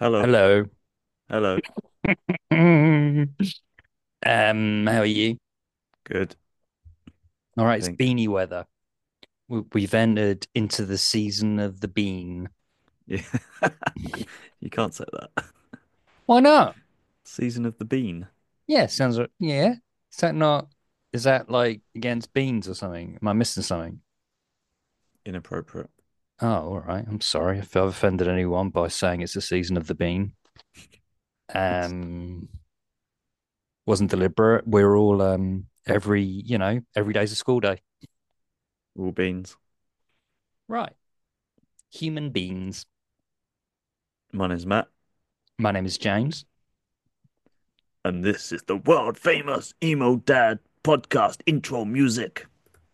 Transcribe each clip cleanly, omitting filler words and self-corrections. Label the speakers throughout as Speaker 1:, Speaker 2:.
Speaker 1: Hello.
Speaker 2: Hello.
Speaker 1: Hello.
Speaker 2: How are you?
Speaker 1: Good,
Speaker 2: All right,
Speaker 1: I
Speaker 2: it's
Speaker 1: think.
Speaker 2: beanie weather. We've entered into the season of the bean.
Speaker 1: Yeah. You can't say that.
Speaker 2: Why not?
Speaker 1: Season of the Bean.
Speaker 2: Yeah, sounds right. Yeah. Is that not, is that like against beans or something? Am I missing something?
Speaker 1: Inappropriate.
Speaker 2: Oh, all right. I'm sorry if I've offended anyone by saying it's the season of the bean.
Speaker 1: It's
Speaker 2: Um, wasn't deliberate. We're all every day's a school day.
Speaker 1: all beans.
Speaker 2: Right. Human beings.
Speaker 1: My name's Matt,
Speaker 2: My name is James.
Speaker 1: and this is the world famous Emo Dad podcast intro music.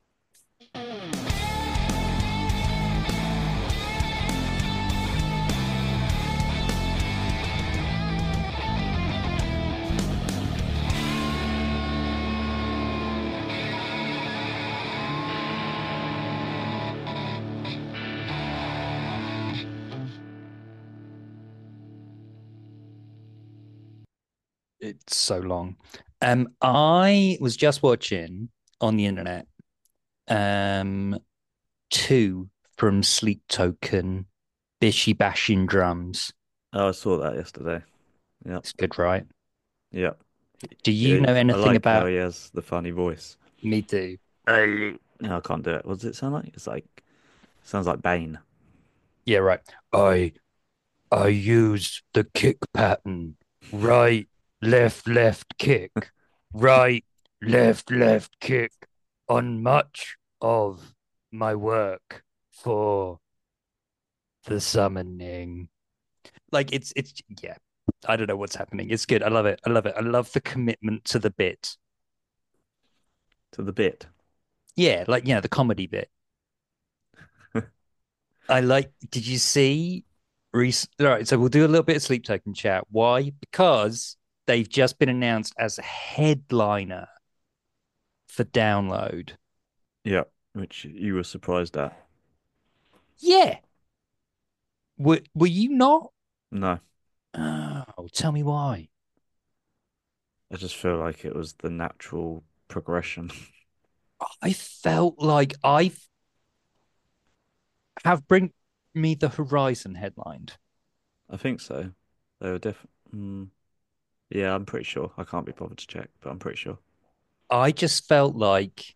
Speaker 2: It's so long. I was just watching on the internet um two from Sleep Token, Bishy Bashing Drums.
Speaker 1: Oh, I saw that yesterday. Yep.
Speaker 2: It's good, right?
Speaker 1: Yep.
Speaker 2: Do you know
Speaker 1: I
Speaker 2: anything
Speaker 1: like how
Speaker 2: about
Speaker 1: he has the funny voice.
Speaker 2: Me Too?
Speaker 1: No, I can't do it. What does it sound like? Sounds like Bane.
Speaker 2: Yeah, right. I I use the kick pattern. Right, left kick. Right, left kick on much of my work for the summoning. Like it's yeah. I don't know what's happening. It's good. I love it. I love it. I love the commitment to the bit.
Speaker 1: To the bit.
Speaker 2: Yeah, like the comedy bit. I like. Did you see? All right, so we'll do a little bit of sleep token chat. Why? Because they've just been announced as a headliner for download.
Speaker 1: Yep. Which you were surprised at.
Speaker 2: Yeah. Were you not?
Speaker 1: No,
Speaker 2: Oh, tell me why.
Speaker 1: I just feel like it was the natural progression.
Speaker 2: I felt like I have Bring Me the Horizon headlined.
Speaker 1: I think so. They were different. Yeah, I'm pretty sure. I can't be bothered to check, but I'm pretty sure.
Speaker 2: I just felt like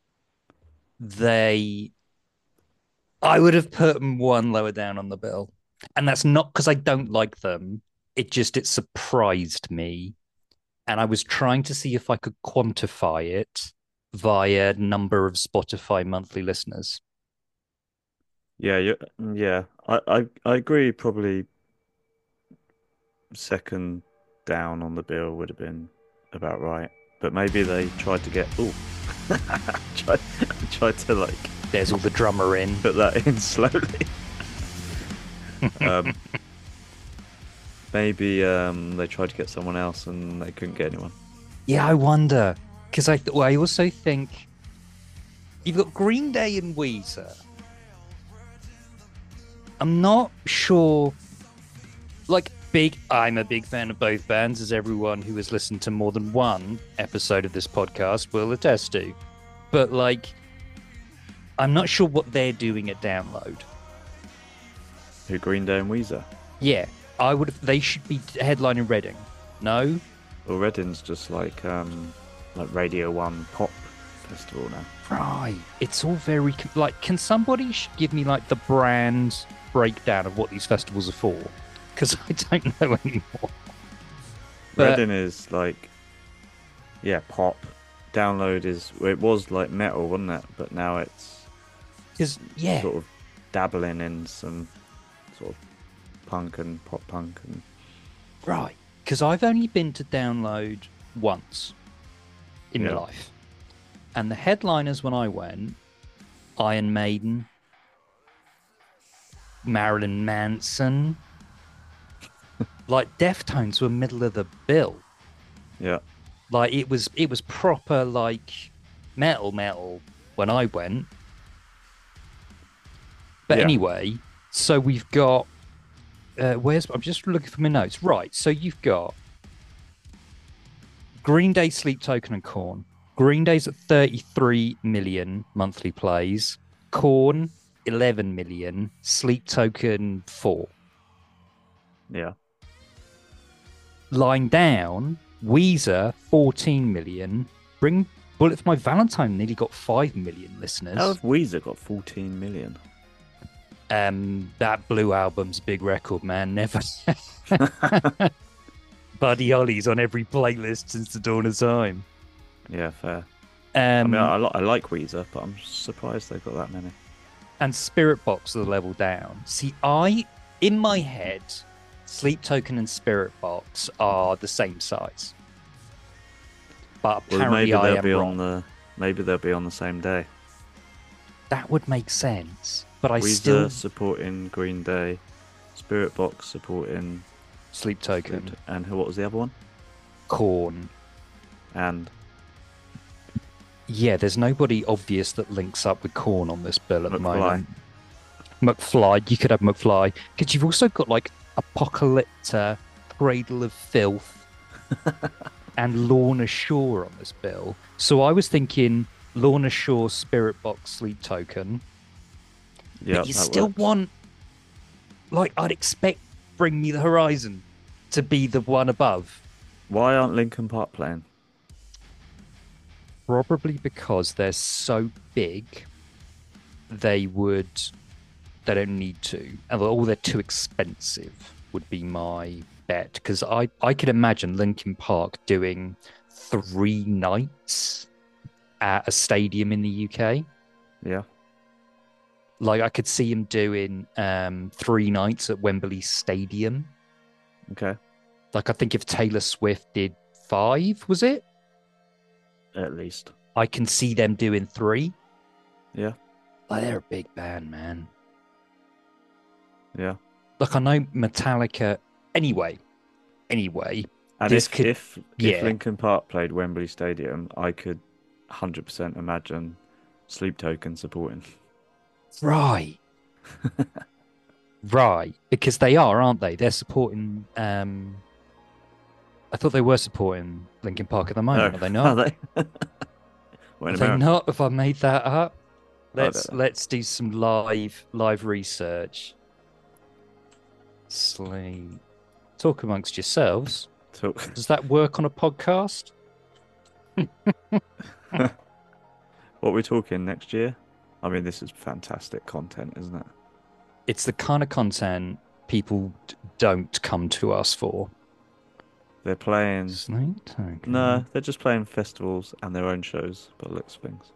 Speaker 2: they I would have put them one lower down on the bill. And that's not because I don't like them. It surprised me. And I was trying to see if I could quantify it via number of Spotify monthly listeners.
Speaker 1: Yeah, yeah. I agree. Probably second down on the bill would have been about right. But maybe they tried to get. Oh, tried tried to like
Speaker 2: There's all the drummer in.
Speaker 1: put that in slowly. Um, maybe they tried to get someone else and they couldn't get anyone.
Speaker 2: Yeah, I wonder. Because I also think you've got Green Day and Weezer. I'm not sure. I'm a big fan of both bands, as everyone who has listened to more than one episode of this podcast will attest to. But I'm not sure what they're doing at download.
Speaker 1: Who Green Day and Weezer?
Speaker 2: Yeah, I would. They should be headlining Reading. No,
Speaker 1: Well, Reading's just like Radio One pop festival now.
Speaker 2: right. It's all very like. Can somebody give me like the brand breakdown of what these festivals are for? Because I don't know anymore. But
Speaker 1: Reading is like, yeah, pop. Download is, well, it was like metal, wasn't it? But now it's
Speaker 2: because yeah,
Speaker 1: sort of dabbling in some sort of punk and pop punk and
Speaker 2: right. Because I've only been to download once in my
Speaker 1: yeah,
Speaker 2: life, and the headliners when I went, Iron Maiden, Marilyn Manson, like Deftones were middle of the bill.
Speaker 1: yeah,
Speaker 2: Like it was proper like metal when I went. But
Speaker 1: yeah,
Speaker 2: anyway, so we've got where's I'm just looking for my notes. Right, so you've got Green Day, Sleep Token, and Corn. Green Day's at 33 million monthly plays. Corn 11 million. Sleep Token 4.
Speaker 1: Yeah.
Speaker 2: Lying down, Weezer 14 million. Bring Bullet for My Valentine nearly got 5 million
Speaker 1: How
Speaker 2: listeners.
Speaker 1: have Weezer got 14 million?
Speaker 2: That Blue album's a big record, man. Never. Buddy Holly's on every playlist since the dawn of time.
Speaker 1: Yeah, fair. I mean,
Speaker 2: Um,
Speaker 1: I like Weezer, but I'm surprised they've got that many.
Speaker 2: and Spirit Box are the level down. See, in my head, Sleep Token and Spirit Box are the same size. But
Speaker 1: Well,
Speaker 2: apparently I am wrong.
Speaker 1: maybe they'll be on the same day.
Speaker 2: That would make sense. But I
Speaker 1: Weezer
Speaker 2: still
Speaker 1: supporting Green Day, Spirit Box supporting
Speaker 2: Sleep Token,
Speaker 1: and what was the other one?
Speaker 2: Corn.
Speaker 1: And
Speaker 2: Yeah, there's nobody obvious that links up with Corn on this bill at the
Speaker 1: McFly.
Speaker 2: moment. McFly, you could have McFly. Because you've also got like Apocalypta, Cradle of Filth, and Lorna Shore on this bill. So I was thinking Lorna Shore, Spirit Box, Sleep Token.
Speaker 1: Yeah,
Speaker 2: But you still want, like, I'd expect Bring Me the Horizon to be the one above.
Speaker 1: Why aren't Linkin Park playing?
Speaker 2: Probably because they're so big, they don't need to. Or they're too expensive, would be my bet. Because I could imagine Linkin Park doing 3 nights at a stadium in the UK.
Speaker 1: Yeah.
Speaker 2: Like I could see him doing 3 nights at Wembley Stadium.
Speaker 1: Okay.
Speaker 2: Like I think if Taylor Swift did 5, was it?
Speaker 1: At least.
Speaker 2: I can see them doing 3.
Speaker 1: Yeah.
Speaker 2: Like they're a big band, man.
Speaker 1: Yeah.
Speaker 2: Like I know Metallica. Anyway,
Speaker 1: And
Speaker 2: this
Speaker 1: if
Speaker 2: yeah.
Speaker 1: Linkin Park played Wembley Stadium, I could 100% imagine Sleep Token supporting.
Speaker 2: Right. Right. Because they are, aren't they? They're supporting I thought they were supporting Linkin Park at the moment,
Speaker 1: No,
Speaker 2: are they not?
Speaker 1: are they? Well, in
Speaker 2: Are they
Speaker 1: America.
Speaker 2: not? If I made that up?
Speaker 1: I don't know.
Speaker 2: Let's do some live research. Sleep. Talk amongst yourselves.
Speaker 1: Talk.
Speaker 2: Does that work on a podcast?
Speaker 1: What we're talking next year? I mean, this is fantastic content, isn't it?
Speaker 2: It's the kind of content people don't come to us for.
Speaker 1: They're playing.
Speaker 2: Sleep Token.
Speaker 1: No, they're just playing festivals and their own shows, by the looks of things.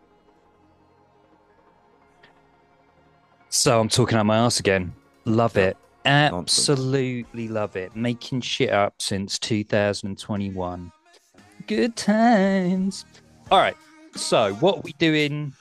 Speaker 2: So I'm talking out my ass again. Love it.
Speaker 1: Nonsense.
Speaker 2: Absolutely love it. Making shit up since 2021. Good times. All right. So what are we doing?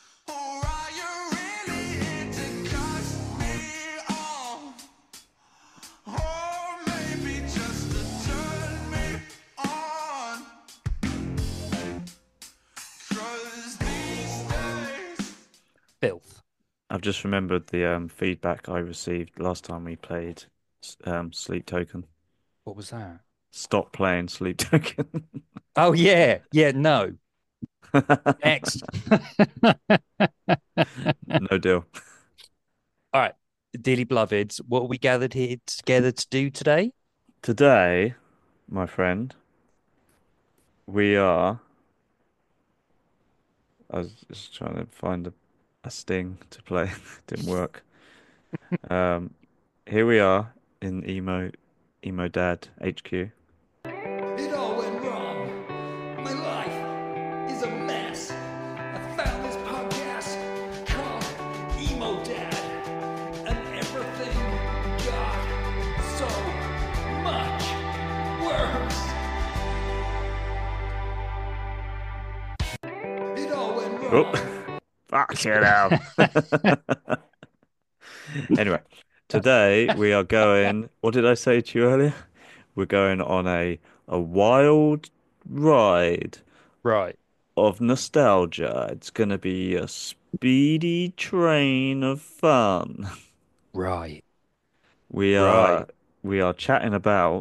Speaker 2: Filth.
Speaker 1: I've just remembered the feedback I received last time we played Sleep Token.
Speaker 2: What was that?
Speaker 1: Stop playing Sleep Token.
Speaker 2: Oh yeah. Yeah, no. Next.
Speaker 1: No deal.
Speaker 2: All right. Dearly beloveds, what are we gathered here together to do today?
Speaker 1: Today, my friend, we are. I was just trying to find a sting to play. Didn't work. Um, Here we are in Emo Dad HQ.
Speaker 3: It all went wrong. My life is a mess. I found this podcast called Emo Dad, and everything got so much worse. It all went wrong.
Speaker 1: Oh, fuck it out. Anyway, today we are going. What did I say to you earlier? We're going on a wild ride
Speaker 2: Right.
Speaker 1: of nostalgia. It's gonna be a speedy train of fun.
Speaker 2: Right.
Speaker 1: We
Speaker 2: Right.
Speaker 1: are we are chatting about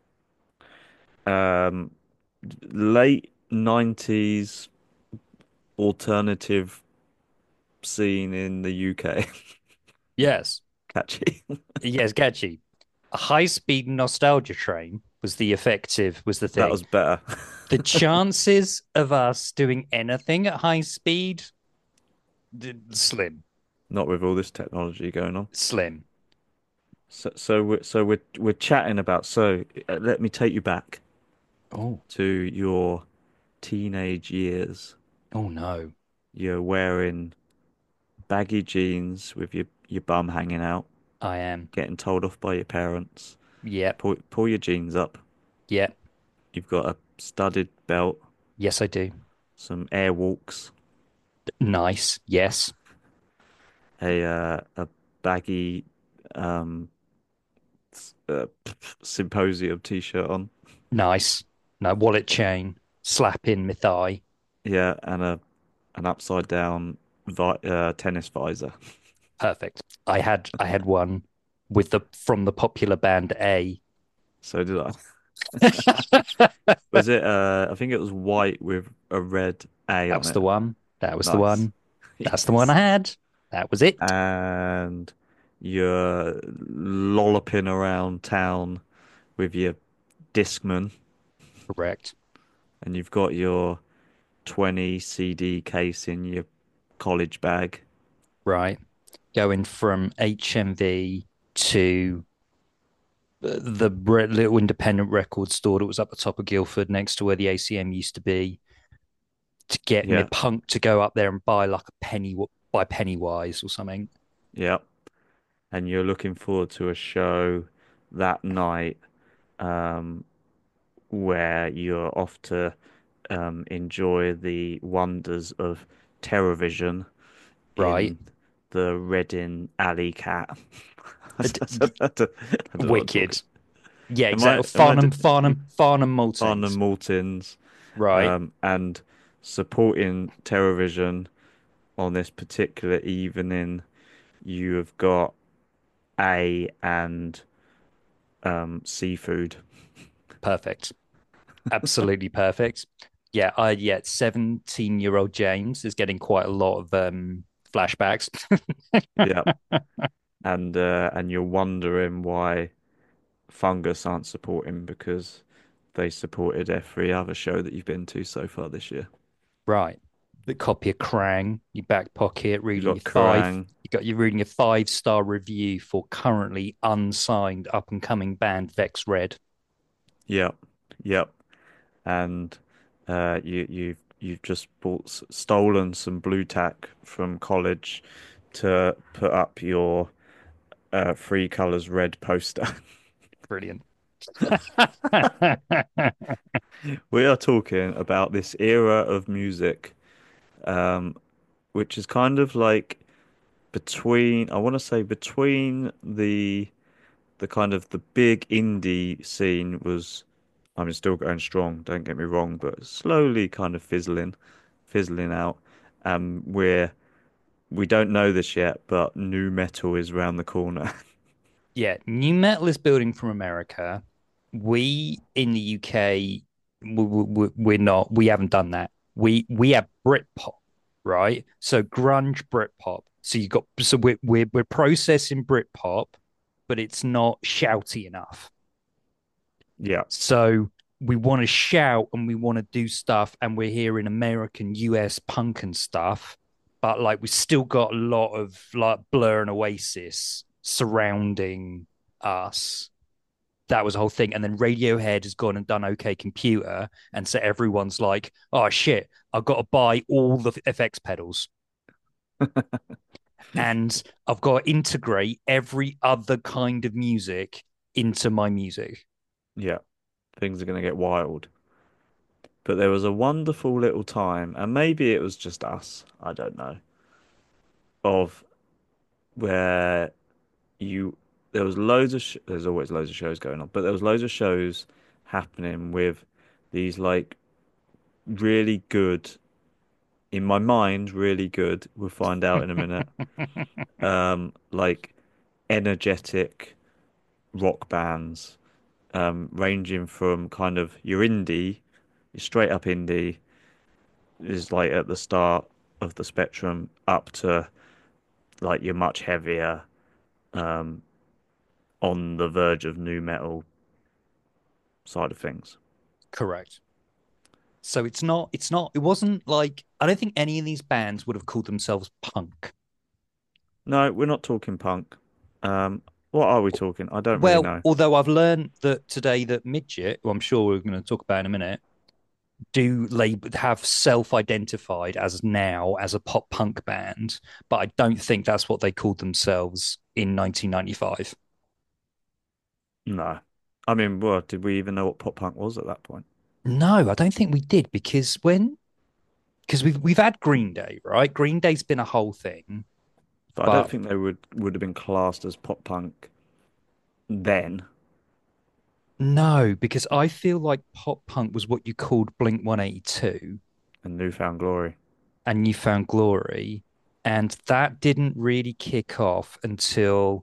Speaker 1: um late 90s alternative scene in the UK.
Speaker 2: Yes.
Speaker 1: Catchy.
Speaker 2: Yes, catchy. A high-speed nostalgia train was the
Speaker 1: That
Speaker 2: thing.
Speaker 1: was better.
Speaker 2: The chances of us doing anything at high speed, slim,
Speaker 1: Not with all this technology going on.
Speaker 2: slim.
Speaker 1: So we're chatting about. Let me take you back
Speaker 2: Oh,
Speaker 1: to your teenage years.
Speaker 2: oh no.
Speaker 1: You're wearing baggy jeans with your bum hanging out,
Speaker 2: I am.
Speaker 1: getting told off by your parents.
Speaker 2: Yep.
Speaker 1: Pull your jeans up.
Speaker 2: Yep.
Speaker 1: You've got a studded belt,
Speaker 2: Yes, I do.
Speaker 1: some air walks,
Speaker 2: Nice. Yes.
Speaker 1: a baggy um symposium t-shirt on.
Speaker 2: Nice. No wallet chain. Slap in my thigh.
Speaker 1: Yeah, and a an upside down tennis visor.
Speaker 2: Perfect. I had one with the from the popular band A.
Speaker 1: So did I. Was it I think it was white with a red A
Speaker 2: That
Speaker 1: on
Speaker 2: was
Speaker 1: it.
Speaker 2: the one. That was the
Speaker 1: Nice.
Speaker 2: one. That's the one
Speaker 1: Yes.
Speaker 2: I had. That was it.
Speaker 1: And you're lolloping around town with your Discman,
Speaker 2: Correct.
Speaker 1: and you've got your 20 CD case in your college bag.
Speaker 2: Right. Going from HMV to the little independent record store that was up the top of Guildford next to where the ACM used to be to get me
Speaker 1: Yeah,
Speaker 2: punk to go up there and buy like a buy Pennywise or something.
Speaker 1: yeah. And you're looking forward to a show that night, um, where you're off to enjoy the wonders of Terrorvision
Speaker 2: Right.
Speaker 1: in the Reading Alley Cat. I
Speaker 2: D-
Speaker 1: don't
Speaker 2: d-
Speaker 1: know what I'm talking.
Speaker 2: Wicked. Yeah,
Speaker 1: Am I
Speaker 2: exactly.
Speaker 1: am I
Speaker 2: Farnham
Speaker 1: on the
Speaker 2: Maltings.
Speaker 1: Maltins
Speaker 2: Right.
Speaker 1: and supporting Terrorvision on this particular evening? You have got A and seafood.
Speaker 2: Perfect. Absolutely perfect. Yeah, 17-year-old James is getting quite a lot of flashbacks.
Speaker 1: Yeah, and you're wondering why Fungus aren't supporting because they supported every other show that you've been to so far this year.
Speaker 2: Right. The copy of Krang, your back pocket,
Speaker 1: You
Speaker 2: reading
Speaker 1: got Kerrang.
Speaker 2: you're reading a 5-star review for currently unsigned up and coming band Vex Red.
Speaker 1: Yep, yep. And you've just stolen some blue tack from college to put up your Three Colors Red poster.
Speaker 2: Brilliant.
Speaker 1: We are talking about this era of music, um, which is kind of like I want to say between the kind of the big indie scene was, I mean, still going strong, don't get me wrong, but slowly kind of fizzling out. We don't know this yet, but new metal is around the corner.
Speaker 2: Yeah, new metal is building from America. We in the UK, we're not. We haven't done that. We have Britpop, right? So grunge Britpop. So you got so we're processing Britpop, but it's not shouty enough.
Speaker 1: Yeah,
Speaker 2: So we want to shout and we want to do stuff, and we're hearing American, US punk and stuff, but like we still got a lot of like Blur and Oasis surrounding us. That was the whole thing. And then Radiohead has gone and done OK Computer, and so everyone's like, "Oh shit, I've got to buy all the FX pedals." And I've got to integrate every other kind of music into my music.
Speaker 1: yeah, things are going to get wild. But there was a wonderful little time, and maybe it was just us, I don't know, of where you there was there's always loads of shows going on, but there was loads of shows happening with these like really good, in my mind, really good. We'll find out in a minute. Like energetic, rock bands, ranging from kind of your straight up indie is like at the start of the spectrum up to like your much heavier, um, on the verge of new metal side of things.
Speaker 2: Correct. So it wasn't like, I don't think any of these bands would have called themselves punk.
Speaker 1: No, we're not talking punk. Um, what are we talking? I don't really
Speaker 2: Well,
Speaker 1: know.
Speaker 2: although I've learned that today that Midget, who I'm sure we're going to talk about in a minute, do label have self-identified as now as a pop punk band, but I don't think that's what they called themselves in 1995.
Speaker 1: No. I mean, well, did we even know what pop punk was at that point?
Speaker 2: No, I don't think we did because we've had Green Day, right? Green Day's been a whole thing,
Speaker 1: But I don't
Speaker 2: but
Speaker 1: think they would have been classed as pop punk then
Speaker 2: no, because I feel like pop punk was what you called Blink 182
Speaker 1: and Newfound Glory.
Speaker 2: and You Found Glory, and that didn't really kick off until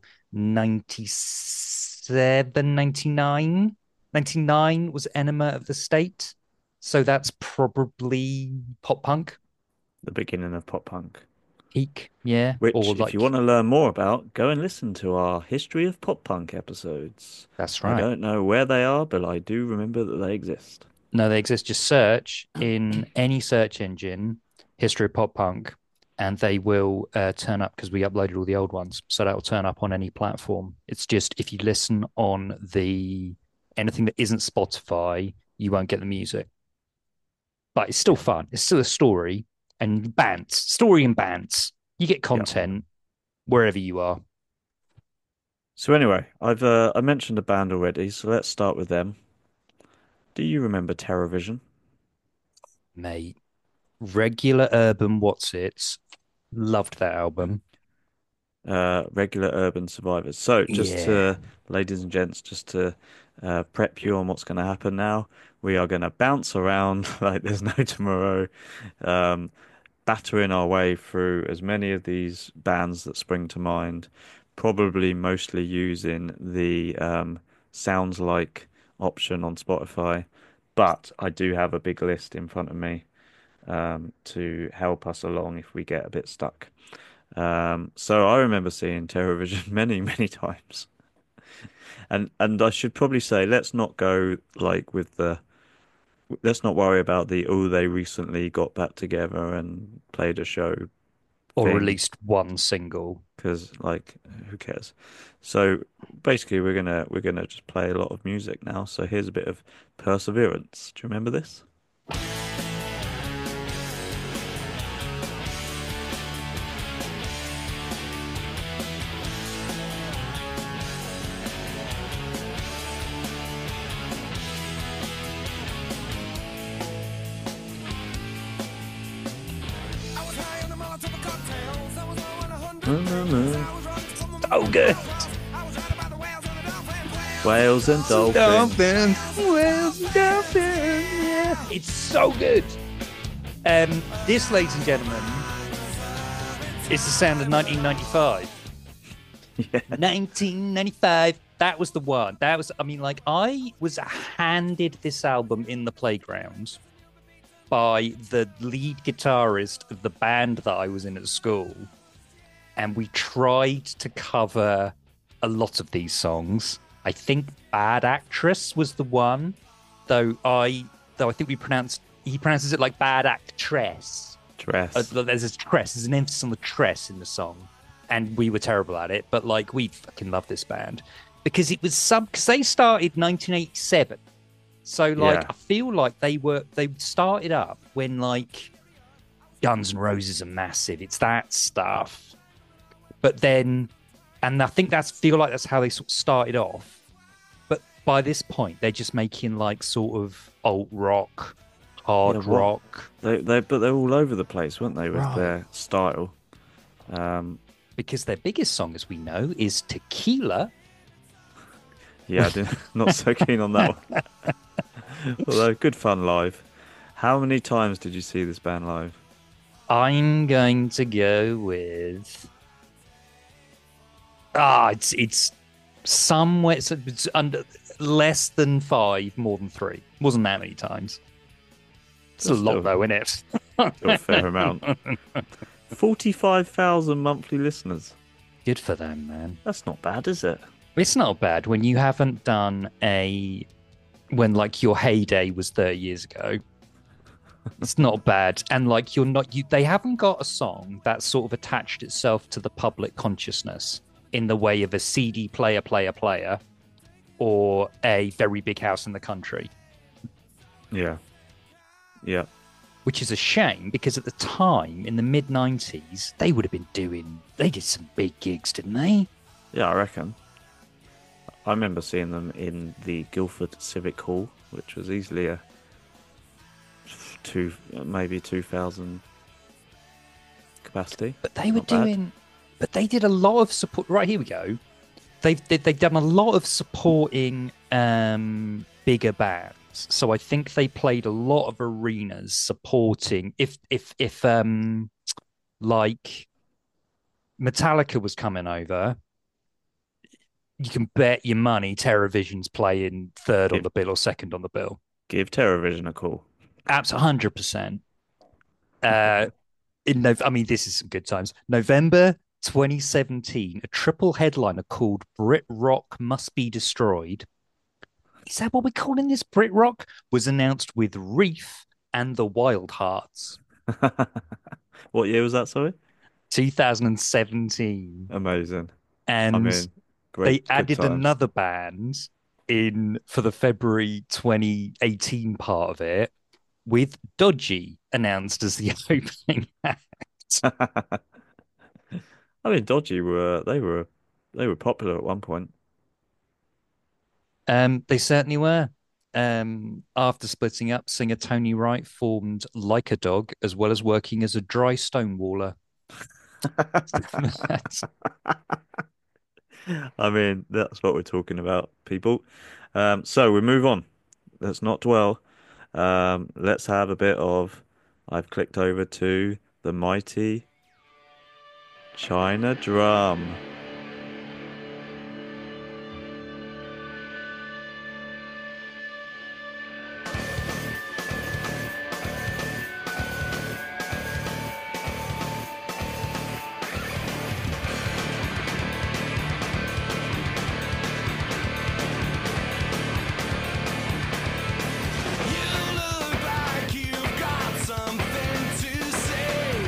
Speaker 2: 97, 99. 99 was Enema of the State. So that's probably pop punk,
Speaker 1: The beginning of pop punk.
Speaker 2: peak, yeah,
Speaker 1: Which,
Speaker 2: or
Speaker 1: if you
Speaker 2: like
Speaker 1: want to learn more about, go and listen to our History of Pop Punk episodes.
Speaker 2: that's
Speaker 1: I
Speaker 2: right.
Speaker 1: don't know where they are, but I do remember that they exist.
Speaker 2: No, they exist. Just search in any search engine, history of pop punk, and they will turn up because we uploaded all the old ones. So that will turn up on any platform. It's just if you listen on the anything that isn't Spotify, you won't get the music. But it's still
Speaker 1: Yeah.
Speaker 2: fun. It's still a story and bands, story and bands. You get
Speaker 1: Yeah.
Speaker 2: content wherever you are.
Speaker 1: So anyway, I mentioned a band already, so let's start with them. Do you remember Terrorvision?
Speaker 2: Mate, regular urban what's it? Loved that album.
Speaker 1: Regular Urban Survivors. So, just
Speaker 2: Yeah.
Speaker 1: to, ladies and gents, just to prep you on what's going to happen now, we are going to bounce around like there's no tomorrow, um, battering our way through as many of these bands that spring to mind, probably mostly using the sounds like option on Spotify. But I do have a big list in front of me to help us along if we get a bit stuck. So I remember seeing Terrorvision many, many times. And I should probably say, let's not go like with the let's not worry about the oh they recently got back together and played a show
Speaker 2: Or
Speaker 1: thing
Speaker 2: released one single.
Speaker 1: because like who cares? So basically we're gonna just play a lot of music now. So here's a bit of Perseverance. Do you remember this?
Speaker 2: Oh, good.
Speaker 1: Whales and dolphins.
Speaker 2: Whales and dolphins. Yeah. It's so good. This, ladies and gentlemen, is the sound of 1995.
Speaker 1: Yeah.
Speaker 2: 1995. That was the one. That was, I mean, like, I was handed this album in the playground by the lead guitarist of the band that I was in at school. And we tried to cover a lot of these songs. I think Bad Actress was the one, though I think he pronounces it like Bad Actress.
Speaker 1: Dress.
Speaker 2: There's a tress, there's an emphasis on the tress in the song. And we were terrible at it, but like we fucking love this band. Because it was because they started 1987. So like
Speaker 1: Yeah.
Speaker 2: I feel like they started up when like Guns N' Roses are massive. It's that stuff. But then, and I think feel like that's how they sort of started off. But by this point, they're just making like sort of alt rock, hard
Speaker 1: Yeah, what?
Speaker 2: rock.
Speaker 1: But they're all over the place, weren't they, with
Speaker 2: Right.
Speaker 1: their style?
Speaker 2: Because their biggest song, as we know, is Tequila.
Speaker 1: Yeah, not so keen on that one. Although good fun live. How many times did you see this band live?
Speaker 2: I'm going to go with it's somewhere so it's under less than five, more than three. Wasn't that many times. It's a
Speaker 1: That's
Speaker 2: lot
Speaker 1: still,
Speaker 2: though, isn't it?
Speaker 1: still a fair amount. 45,000 monthly listeners.
Speaker 2: Good for them, man.
Speaker 1: That's not bad, is it?
Speaker 2: It's not bad when you haven't done when like your heyday was 30 years ago. It's not bad. And like they haven't got a song that sort of attached itself to the public consciousness in the way of a CD player, or a very big house in the country.
Speaker 1: Yeah. Yeah.
Speaker 2: Which is a shame because at the time in the mid 90s, they did some big gigs, didn't they?
Speaker 1: Yeah, I reckon. I remember seeing them in the Guildford Civic Hall, which was easily maybe 2,000 capacity.
Speaker 2: But they were
Speaker 1: Not bad.
Speaker 2: but they did a lot of support. Right, here we go. They've done a lot of supporting bigger bands. So I think they played a lot of arenas supporting if like Metallica was coming over, you can bet your money TerraVision's playing third on
Speaker 1: Give,
Speaker 2: the bill or second on the bill.
Speaker 1: give TerraVision a call.
Speaker 2: Absolutely 100%. I mean, this is some good times. November 2017, a triple headliner called Brit Rock Must Be Destroyed. Is that what we're calling this? Brit Rock was announced with Reef and the Wild Hearts.
Speaker 1: What year was that, sorry?
Speaker 2: 2017.
Speaker 1: Amazing. I
Speaker 2: And
Speaker 1: mean,
Speaker 2: they
Speaker 1: good
Speaker 2: added
Speaker 1: times.
Speaker 2: another band in for the February 2018 part of it, with Dodgy announced as the opening act.
Speaker 1: I mean, Dodgy they were popular at one point.
Speaker 2: They certainly were. After splitting up, singer Tony Wright formed Like a Dog, as well as working as a dry stonewaller.
Speaker 1: I mean, that's what we're talking about, people. So we move on. Let's not dwell. Let's have a bit of. I've clicked over to the mighty China Drum.
Speaker 3: You look like you've got something to say.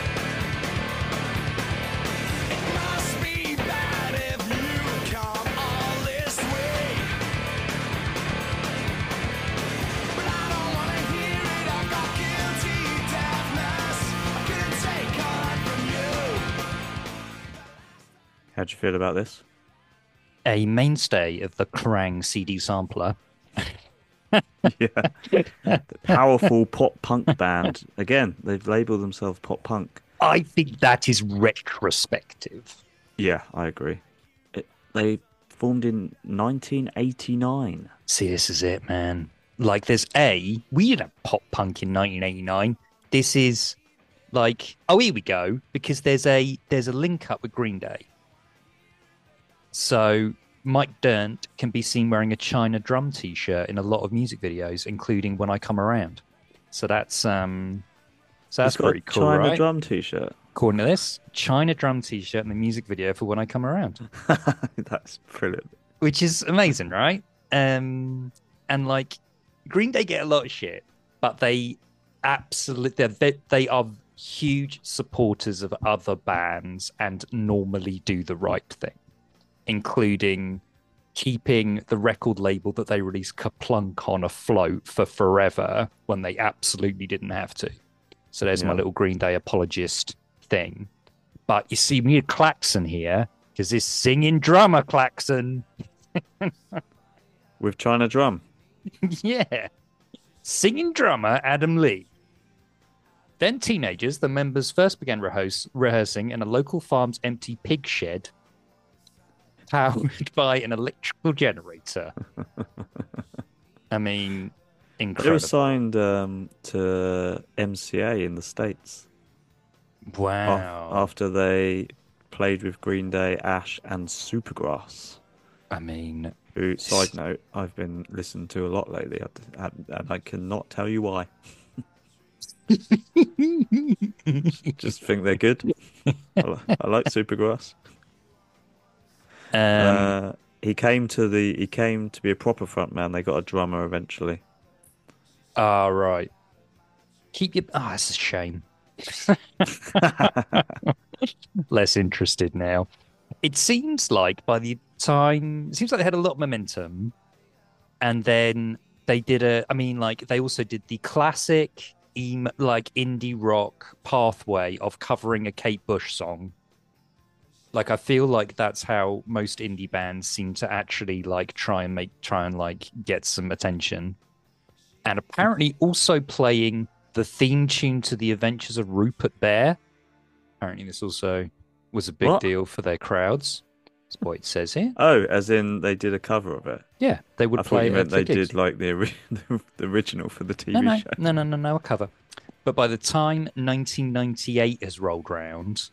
Speaker 3: It must be bad if you come all this way. But I don't wanna hear it. I've got guilty deafness. I couldn't take on from you.
Speaker 1: How'd you feel about this?
Speaker 2: A mainstay of the Kerrang CD sampler.
Speaker 1: Yeah. The powerful pop punk band. Again, they've labeled themselves pop punk.
Speaker 2: I think that is retrospective.
Speaker 1: Yeah, I agree. They formed in 1989.
Speaker 2: See, this is it, man. Like, we didn't have pop punk in 1989. This is like, oh, here we go, because there's a link up with Green Day. So Mike Dirnt can be seen wearing a China Drum t-shirt in a lot of music videos, including When I Come Around. So that's
Speaker 1: He's got
Speaker 2: pretty
Speaker 1: a
Speaker 2: cool,
Speaker 1: China
Speaker 2: right?
Speaker 1: Drum t-shirt.
Speaker 2: According to this, China Drum t-shirt in the music video for When I Come Around,
Speaker 1: That's brilliant.
Speaker 2: which is amazing, right? And like Green Day get a lot of shit, but they they are huge supporters of other bands and normally do the right thing, including keeping the record label that they released Kaplunk on afloat for forever when they absolutely didn't have to. So there's my
Speaker 1: Yeah.
Speaker 2: little Green Day apologist thing. But you see, we need a klaxon here because this singing drummer klaxon.
Speaker 1: With China Drum.
Speaker 2: Yeah. Singing drummer Adam Lee. Then teenagers, the members first began rehearsing in a local farm's empty pig shed powered by an electrical generator. I mean,
Speaker 1: They were
Speaker 2: incredible.
Speaker 1: signed to MCA in the States
Speaker 2: Wow.
Speaker 1: after they played with Green Day, Ash, and Supergrass.
Speaker 2: I mean,
Speaker 1: Who, side note, I've been listening to a lot lately, and I cannot tell you why. Just think they're good. I like Supergrass.
Speaker 2: um,
Speaker 1: He came to be a proper front man. They got a drummer eventually.
Speaker 2: right. Keep your. Ah, it's a shame. Less interested now. It seems like by the time, it seems like they had a lot of momentum, and then they did a. I mean, like they also did the classic, like indie rock pathway of covering a Kate Bush song. Like I feel like that's how most indie bands seem to actually like try and like get some attention. And apparently also playing the theme tune to the Adventures of Rupert Bear. Apparently this also was a big
Speaker 1: What?
Speaker 2: deal for their crowds. That's what it says here.
Speaker 1: Oh, as in they did a cover of it.
Speaker 2: Yeah, they
Speaker 1: I
Speaker 2: would
Speaker 1: thought
Speaker 2: play
Speaker 1: you
Speaker 2: it
Speaker 1: meant
Speaker 2: for
Speaker 1: they
Speaker 2: gigs.
Speaker 1: did like the original for the
Speaker 2: No,
Speaker 1: TV
Speaker 2: no,
Speaker 1: show.
Speaker 2: no, no, no, no, a cover. But by the time 1998 has rolled round,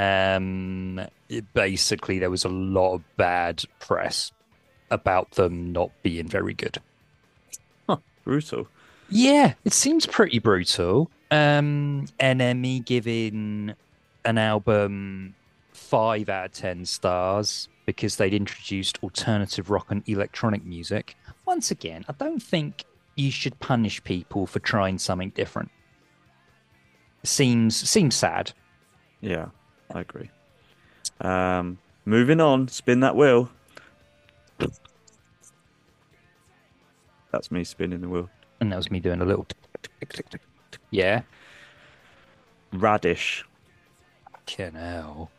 Speaker 2: basically there was a lot of bad press about them not being very good.
Speaker 1: Brutal.
Speaker 2: Yeah, it seems pretty brutal. NME giving an album 5 out of 10 stars because they'd introduced alternative rock and electronic music. Once again, I don't think you should punish people for trying something different. Seems sad.
Speaker 1: Yeah, I agree. Moving on. Spin that wheel. That's me spinning the wheel.
Speaker 2: And that was me doing a little yeah.
Speaker 1: Radish.
Speaker 2: Fucking hell.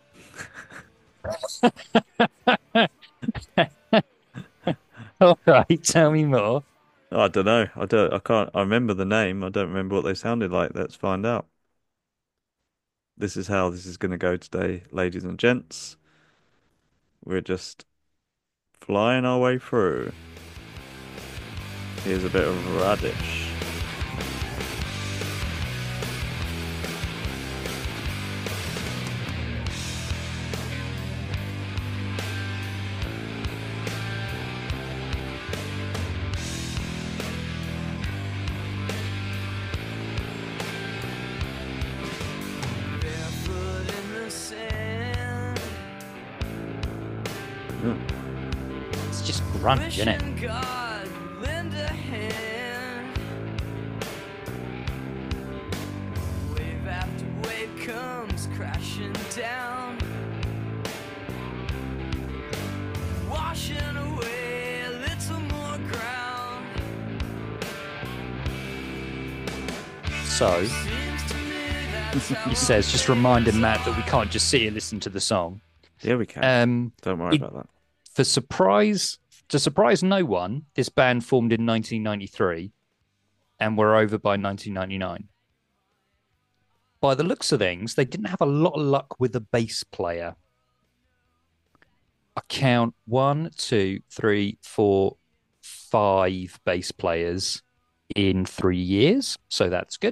Speaker 2: All right, tell me more.
Speaker 1: Oh, I don't know. I don't. I can't. I remember the name. I don't remember what they sounded like. Let's find out. This is how this is going to go today, ladies and gents. We're just flying our way through. Here's a bit of radish.
Speaker 3: Barefoot in the sand,
Speaker 2: It's just grunge, isn't it?
Speaker 3: wishing God would lend a hand. Wave after wave comes crashing down, washing away a little more ground.
Speaker 2: So
Speaker 3: Seems to me that's how
Speaker 2: he says, just reminding Matt that we can't just sit here and listen to the song.
Speaker 1: Yeah, we can. Don't worry
Speaker 2: it-
Speaker 1: about that.
Speaker 2: To surprise no one, this band formed in 1993 and were over by 1999. By the looks of things, they didn't have a lot of luck with the bass player. I count 1, 2, 3, 4, 5 bass players in 3 years, so that's good.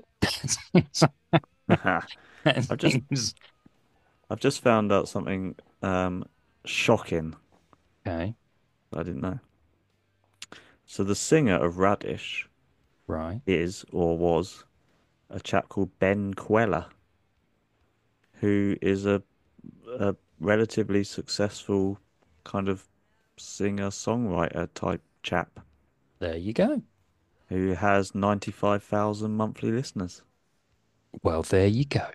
Speaker 1: I've just found out something shocking
Speaker 2: Okay,
Speaker 1: that I didn't know. So the singer of Radish
Speaker 2: right.
Speaker 1: is or was a chap called Ben Queller, who is a relatively successful kind of singer-songwriter type chap
Speaker 2: There you go.
Speaker 1: who has 95,000 monthly listeners.
Speaker 2: Well, there you go.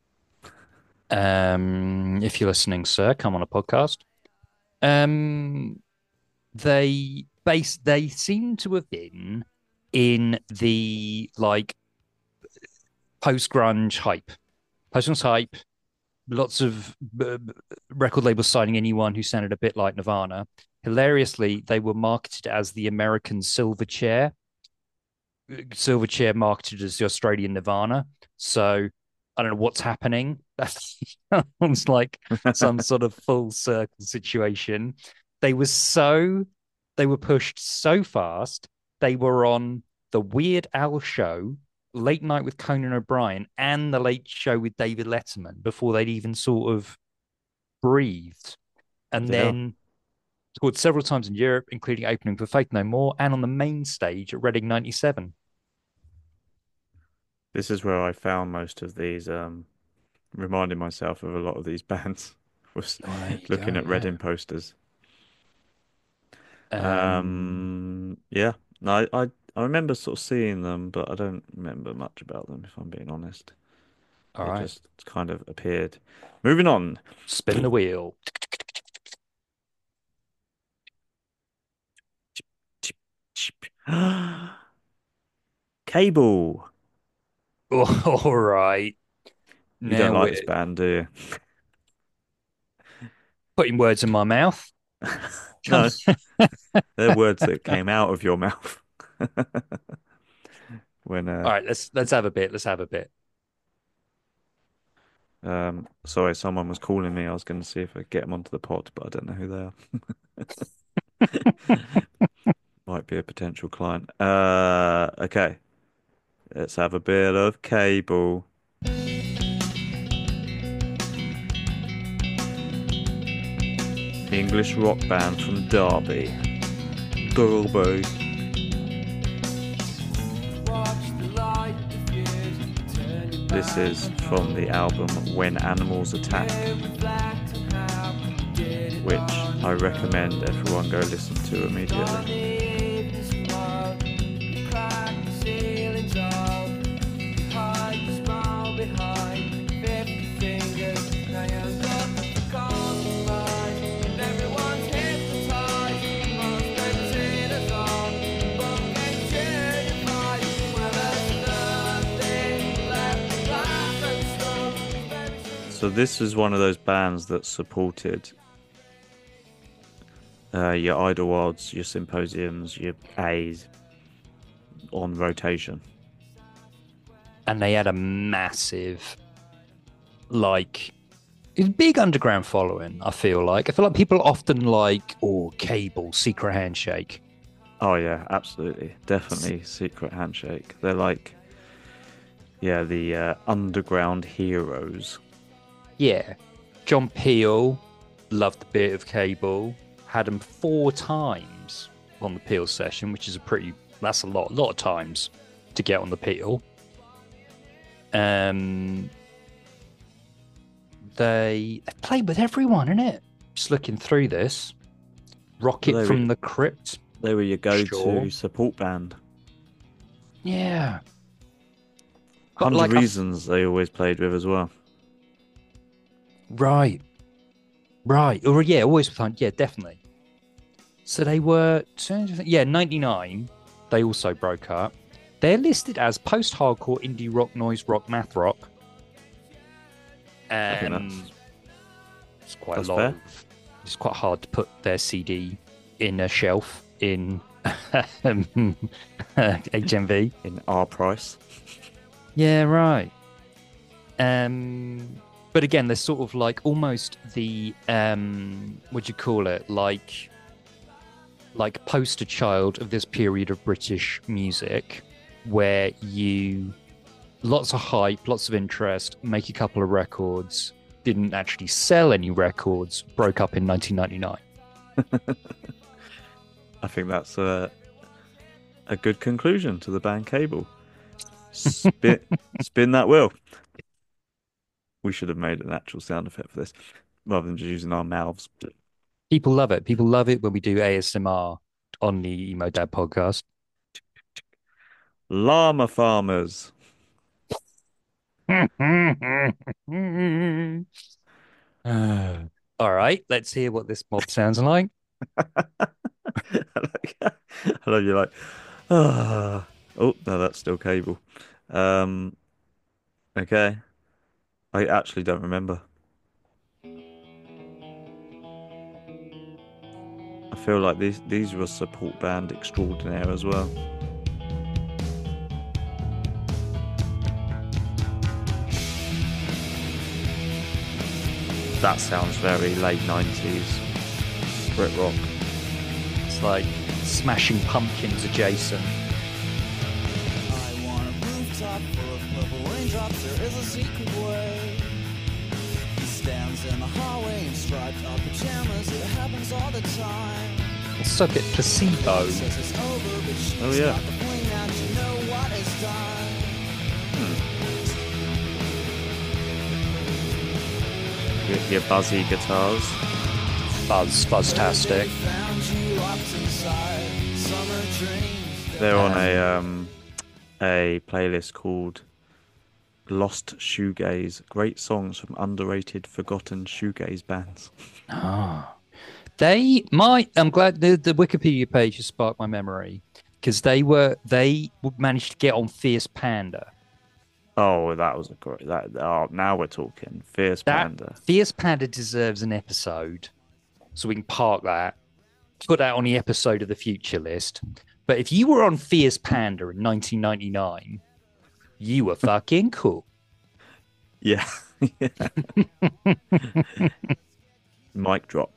Speaker 2: If you're listening, sir, come on a podcast. Um, they seem to have been in the like post-grunge hype. Post-grunge hype, lots of record labels signing anyone who sounded a bit like Nirvana. Hilariously, they were marketed as the American Silverchair. Silverchair marketed as the Australian Nirvana. So I don't know what's happening. That sounds like some sort of full circle situation. They were so they were pushed so fast. They were on the Weird Al show, Late Night with Conan O'Brien, and the Late Show with David Letterman before they'd even sort of breathed. And
Speaker 1: Yeah.
Speaker 2: then Toured several times in Europe, including opening for Faith No More and on the main stage at Reading 97.
Speaker 1: This is where I found most of these, reminding myself of a lot of these bands was
Speaker 2: Oh, there you
Speaker 1: looking
Speaker 2: go,
Speaker 1: at
Speaker 2: yeah.
Speaker 1: Reading posters.
Speaker 2: Um,
Speaker 1: Yeah, no, I remember sort of seeing them, but I don't remember much about them, if I'm being honest.
Speaker 2: all
Speaker 1: They
Speaker 2: right.
Speaker 1: just kind of appeared. Moving on.
Speaker 2: Spin the wheel.
Speaker 1: Cable.
Speaker 2: Oh, all right.
Speaker 1: You don't
Speaker 2: Now
Speaker 1: like
Speaker 2: we're
Speaker 1: this band, do
Speaker 2: putting words in my mouth.
Speaker 1: you?
Speaker 2: Come
Speaker 1: No, they're words that came out of your mouth when
Speaker 2: All right, let's have a bit. Let's have a bit.
Speaker 1: sorry, someone was calling me. I was going to see if I could get them onto the pod, but I don't know who they are. Might be a potential client. Okay. Let's have a bit of Cable. English rock band from Derby. Derby. This is from the album When Animals Attack, which I recommend everyone go listen to immediately. So this is one of those bands that supported your Idlewilds, your Symposiums, your A's on rotation.
Speaker 2: And they had a massive, like, it's a big underground following. I feel like people often like, oh, Cable, Secret Handshake.
Speaker 1: Oh yeah, absolutely, definitely Secret Handshake. They're like, yeah, the underground heroes.
Speaker 2: Yeah, John Peel loved the bit of Cable. Had them 4 times on the Peel session, which is that's a lot of times to get on the Peel. They played with everyone, innit? Just looking through this. Rocket
Speaker 1: They
Speaker 2: from
Speaker 1: were-
Speaker 2: the Crypt.
Speaker 1: They were your go-to
Speaker 2: Sure.
Speaker 1: support band.
Speaker 2: Yeah. But
Speaker 1: 100
Speaker 2: like,
Speaker 1: Reasons they always played with as well.
Speaker 2: right. Or yeah, always with time. Yeah, definitely. So they were, 99. They also broke up. They're listed as post-hardcore indie rock, noise rock, math rock.
Speaker 1: I think
Speaker 2: It's quite
Speaker 1: that's
Speaker 2: a lot.
Speaker 1: fair.
Speaker 2: It's quite hard to put their CD in a shelf in HMV.
Speaker 1: in our price.
Speaker 2: Yeah, right. But again, they're sort of like almost the what'd you call it? Like poster child of this period of British music, where lots of hype, lots of interest, make a couple of records, didn't actually sell any records, broke up in 1999.
Speaker 1: I think that's a good conclusion to the band Cable. Spin that wheel. We should have made an actual sound effect for this rather than just using our mouths.
Speaker 2: People love it. People love it when we do ASMR on the Emo Dad podcast.
Speaker 1: Llama farmers.
Speaker 2: All right, let's hear what this mob sounds like.
Speaker 1: I love you like, ah. Oh, no, that's still Cable. Okay. I actually don't remember. I feel like these were a support band extraordinaire as well. That sounds very late 90s Brit rock.
Speaker 2: It's like Smashing Pumpkins adjacent.
Speaker 3: I want a rooftop full of purple raindrops. There is a secret way. The stands in the hallway in striped up pajamas. It happens all the time.
Speaker 2: Also a bit placebo.
Speaker 3: Says it's over, but she's
Speaker 1: Oh, yeah.
Speaker 3: got the feeling that you know what is done.
Speaker 1: Your buzzy guitars.
Speaker 2: Fuzztastic.
Speaker 3: Found you locked inside summer dreams.
Speaker 1: They're on a playlist called Lost Shoegaze. Great songs from underrated, forgotten shoegaze bands.
Speaker 2: I'm glad the Wikipedia page has sparked my memory because they managed to get on Fierce Panda.
Speaker 1: Oh, that was a great. Now we're talking. Fierce Panda.
Speaker 2: Fierce Panda deserves an episode, so we can park that, put that on the episode of the future list. But if you were on Fierce Panda in 1999, you were fucking cool.
Speaker 1: Yeah. Mic drop.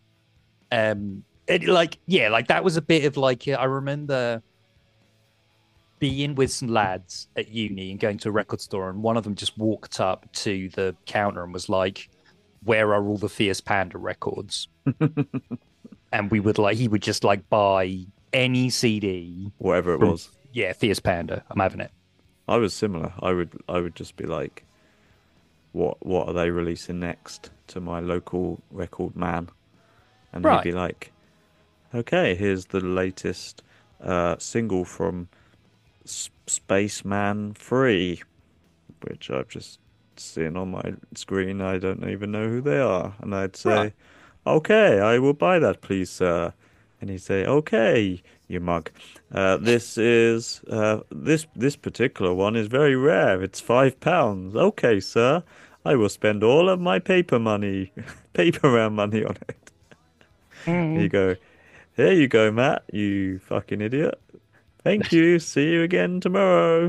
Speaker 2: That was a bit of like I remember being with some lads at uni and going to a record store, and one of them just walked up to the counter and was like, "Where are all the Fierce Panda records?" And he would just like buy any CD,
Speaker 1: Whatever it was.
Speaker 2: Yeah, Fierce Panda. I'm having it.
Speaker 1: I was similar. I would just be like, what are they releasing next to my local record man? And
Speaker 2: Right.
Speaker 1: he'd be like, okay, here's the latest single from Spaceman 3, which I've just seen on my screen. I don't even know who they are. And I'd say,
Speaker 2: Right.
Speaker 1: okay, I will buy that, please, sir. And he'd say, okay, you mug. This particular one is very rare. It's £5. Okay, sir. I will spend all of my paper round money on it.
Speaker 2: Mm.
Speaker 1: You go, here you go, Matt, you fucking idiot. Thank you. See you again tomorrow.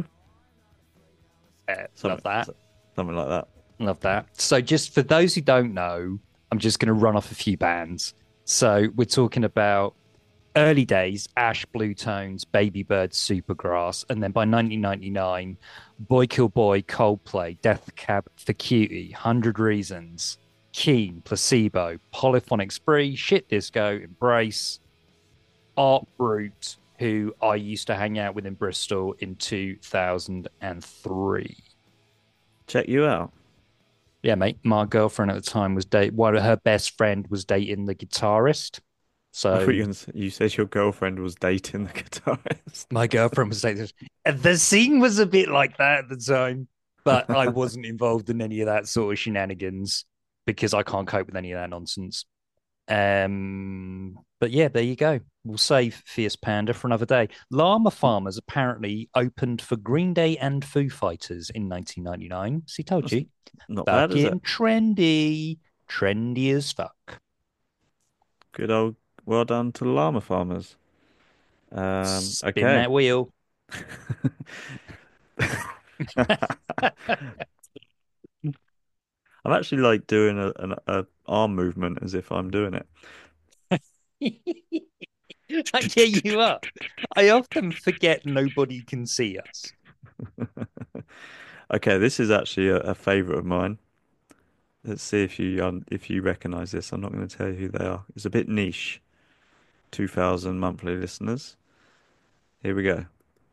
Speaker 2: Love that.
Speaker 1: Something like that.
Speaker 2: Love that. So, just for those who don't know, I'm just going to run off a few bands. So, we're talking about early days, Ash, Blue Tones, Baby Bird, Supergrass, and then by 1999, Boy Kill Boy, Coldplay, Death Cab for Cutie, 100 Reasons, Keen, Placebo, Polyphonic Spree, Shit Disco, Embrace, Art Brute, who I used to hang out with in Bristol in 2003.
Speaker 1: Check you out.
Speaker 2: Yeah, mate. My girlfriend at the time was her best friend was dating the guitarist.
Speaker 1: I
Speaker 2: So
Speaker 1: thought you said your girlfriend was dating the guitarist.
Speaker 2: my girlfriend was dating. And the scene was a bit like that at the time, but I wasn't involved in any of that sort of shenanigans because I can't cope with any of that nonsense. But yeah, there you go. We'll save Fierce Panda for another day. Llama Farmers apparently opened for Green Day and Foo Fighters in 1999. See, told you.
Speaker 1: Not bad, is it?
Speaker 2: Fucking trendy as fuck.
Speaker 1: Good old, well done to the llama farmers.
Speaker 2: Spin
Speaker 1: Okay.
Speaker 2: that wheel.
Speaker 1: I'm actually like doing a arm movement as if I'm doing it.
Speaker 2: Yeah, you are. I often forget nobody can see us.
Speaker 1: Okay, this is actually a favorite of mine. Let's see if you recognize this. I'm not going to tell you who they are. It's a bit niche. 2,000 monthly listeners. Here we go.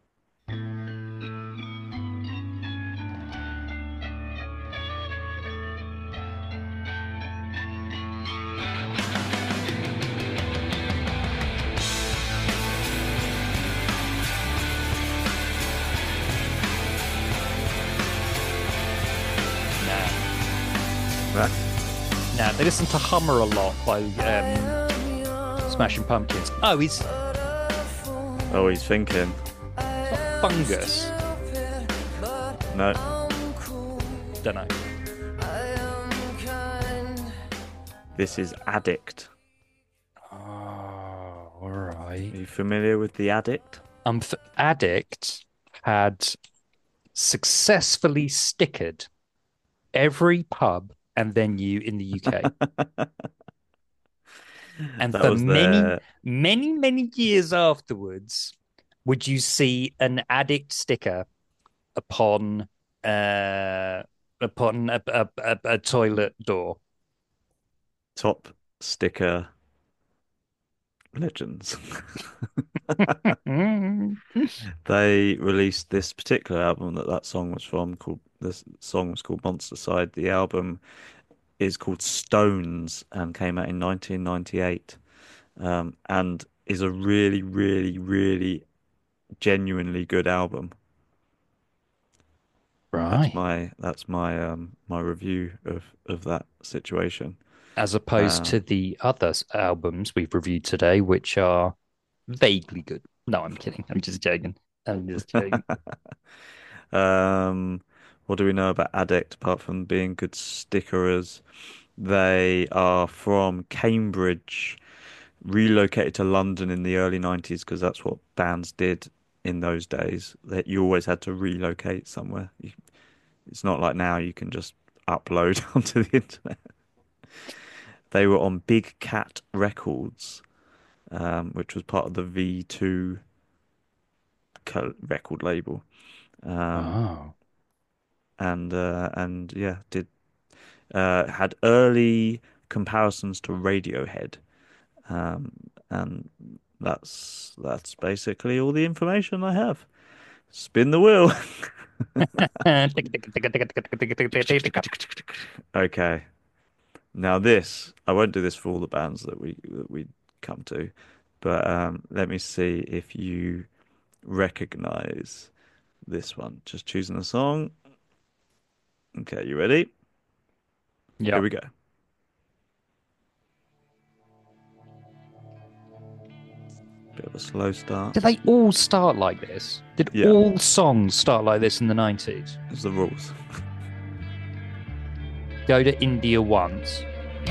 Speaker 2: Nah.
Speaker 1: Right.
Speaker 2: Nah, they listen to Hummer a lot by Smashing Pumpkins. Oh, he's
Speaker 1: Oh, he's thinking.
Speaker 2: Fungus.
Speaker 1: No.
Speaker 2: Don't know.
Speaker 1: This is Addict.
Speaker 2: Oh, all right.
Speaker 1: Are you familiar with the Addict?
Speaker 2: Addict had successfully stickered every pub and venue in the UK. And
Speaker 1: That
Speaker 2: for
Speaker 1: was
Speaker 2: many years afterwards, would you see an Addict sticker upon upon a toilet door.
Speaker 1: Top sticker legends. They released this particular album that song was from called this song was called Monster Side. The album is called Stones and came out in 1998, and is a really, really, really genuinely good album.
Speaker 2: Right.
Speaker 1: That's my my review of that situation.
Speaker 2: As opposed to
Speaker 1: Um,
Speaker 2: the other albums we've reviewed today, which are vaguely good. No, I'm kidding. I'm just joking. I'm just joking.
Speaker 1: um, what do we know about Addict apart from being good stickerers? They are from Cambridge, relocated to London in the early 90s because that's what bands did in those days. That you always had to relocate somewhere. It's not like now you can just upload onto the internet. They were on Big Cat Records, which was part of the V2 record label. Um,
Speaker 2: Oh.
Speaker 1: and yeah, did had early comparisons to Radiohead. Um, and that's basically all the information I have. Spin the wheel. Okay. Now this, I won't do this for all the bands that we come to, but let me see if you recognize this one. Just choosing a song. Okay, you ready? Here
Speaker 2: Yeah.
Speaker 1: we go. Bit of a slow start.
Speaker 2: Did they all start like this? Did
Speaker 1: Yeah,
Speaker 2: all songs start like this in the 90s?
Speaker 1: it's the rules.
Speaker 2: Go to India once.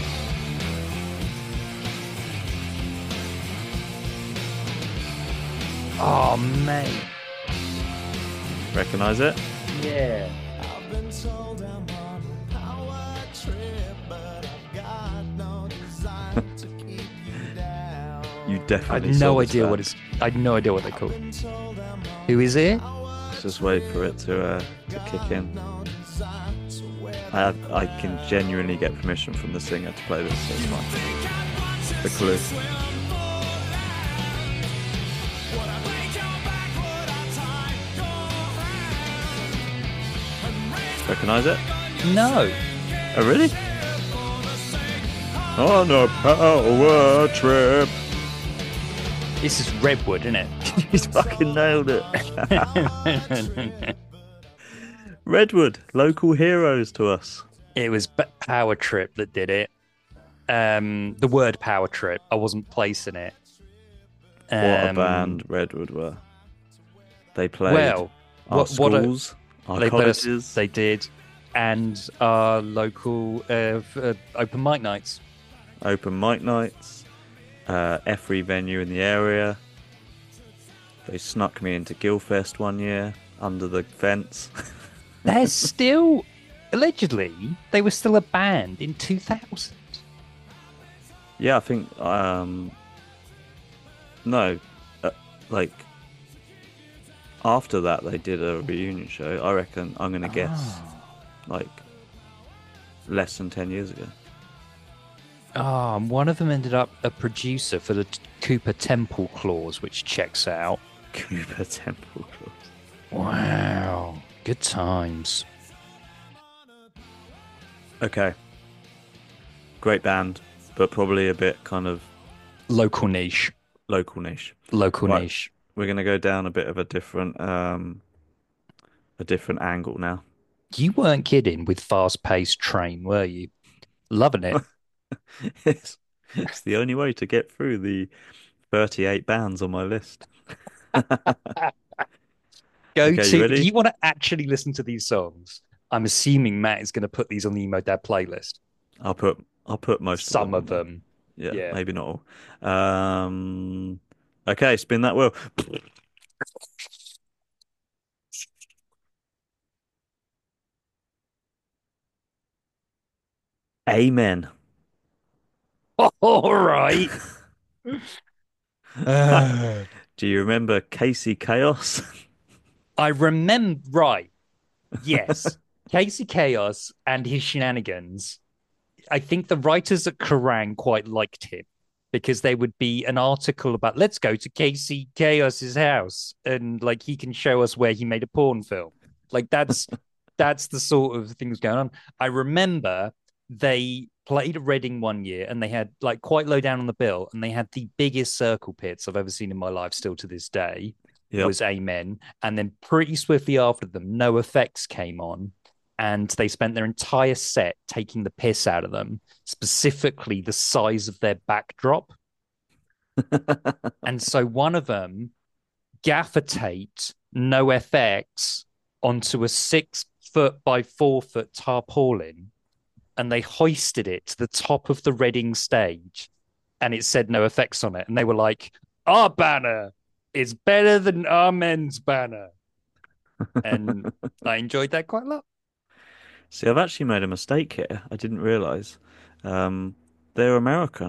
Speaker 2: Oh, mate.
Speaker 1: Recognize it?
Speaker 2: Yeah.
Speaker 3: I've been told I'm on a power trip, but I've got no desire to keep you down.
Speaker 1: You
Speaker 2: I
Speaker 1: definitely
Speaker 2: had
Speaker 1: saw
Speaker 2: no
Speaker 1: this
Speaker 2: idea what
Speaker 1: band.
Speaker 2: it's. I had no idea what they're called.
Speaker 3: Been told I'm on
Speaker 2: Who is it?
Speaker 1: Let's just wait for it to kick in.
Speaker 3: no desire to wear
Speaker 1: I can genuinely get permission from the singer to play this, so it's fine. The Clue. Recognize it?
Speaker 2: No.
Speaker 1: Oh, really? On a power trip.
Speaker 2: This is Redwood, isn't it?
Speaker 1: He's fucking nailed it. Redwood, local heroes to us.
Speaker 2: It was Power Trip that did it. The word Power Trip, I wasn't placing it.
Speaker 1: What a band Redwood were. They played
Speaker 2: Well,
Speaker 1: our
Speaker 2: what a,
Speaker 1: schools, our
Speaker 2: they played us,
Speaker 1: colleges.
Speaker 2: they did, and our local open mic nights.
Speaker 1: Open mic nights, every venue in the area. They snuck me into Guildfest one year under the fence.
Speaker 2: They're still, allegedly, they were still a band in 2000.
Speaker 1: Yeah, I think no, like after that they did a reunion show. I reckon I'm gonna guess like less than 10 years ago.
Speaker 2: Oh, and one of them ended up a producer for the Cooper Temple Clause, which checks out.
Speaker 1: Cooper Temple Clause.
Speaker 2: Wow, good times.
Speaker 1: Okay, great band, but probably a bit kind of
Speaker 2: Local niche.
Speaker 1: local niche.
Speaker 2: Local
Speaker 1: Right.
Speaker 2: niche.
Speaker 1: We're gonna go down a bit of a different angle now.
Speaker 2: You weren't kidding with Fast Paced Train, were you? Loving it.
Speaker 1: It's, it's the only way to get through the 38 bands on my list.
Speaker 2: Go
Speaker 1: Okay, you
Speaker 2: to. Do
Speaker 1: ready?
Speaker 2: you want to actually listen to these songs? I'm assuming Matt is going to put these on the Emo Dad playlist.
Speaker 1: I'll put most of
Speaker 2: Some
Speaker 1: them
Speaker 2: of
Speaker 1: on there.
Speaker 2: them.
Speaker 1: Yeah,
Speaker 2: Yeah.
Speaker 1: maybe not all. Okay, spin that wheel. Amen.
Speaker 2: All right. Uh,
Speaker 1: Do you remember Casey Chaos?
Speaker 2: I remember. Right. Yes. Casey Chaos and his shenanigans. I think the writers at Kerrang quite liked him because there would be an article about let's go to Casey Chaos's house and like he can show us where he made a porn film. Like that's the sort of things going on. I remember they played at Reading one year and they had like quite low down on the bill and they had the biggest circle pits I've ever seen in my life still to this day
Speaker 1: Yep.
Speaker 2: was Amen. And then pretty swiftly after them, No Effects came on and they spent their entire set taking the piss out of them, specifically the size of their backdrop. And so one of them gaffer taped No FX onto a 6 foot by 4 foot tarpaulin and they hoisted it to the top of the Reading stage and it said No Effects on it. And they were like, our banner is better than our men's banner. And I enjoyed that quite a lot.
Speaker 1: See, I've actually made a mistake here. I didn't realize. They're American.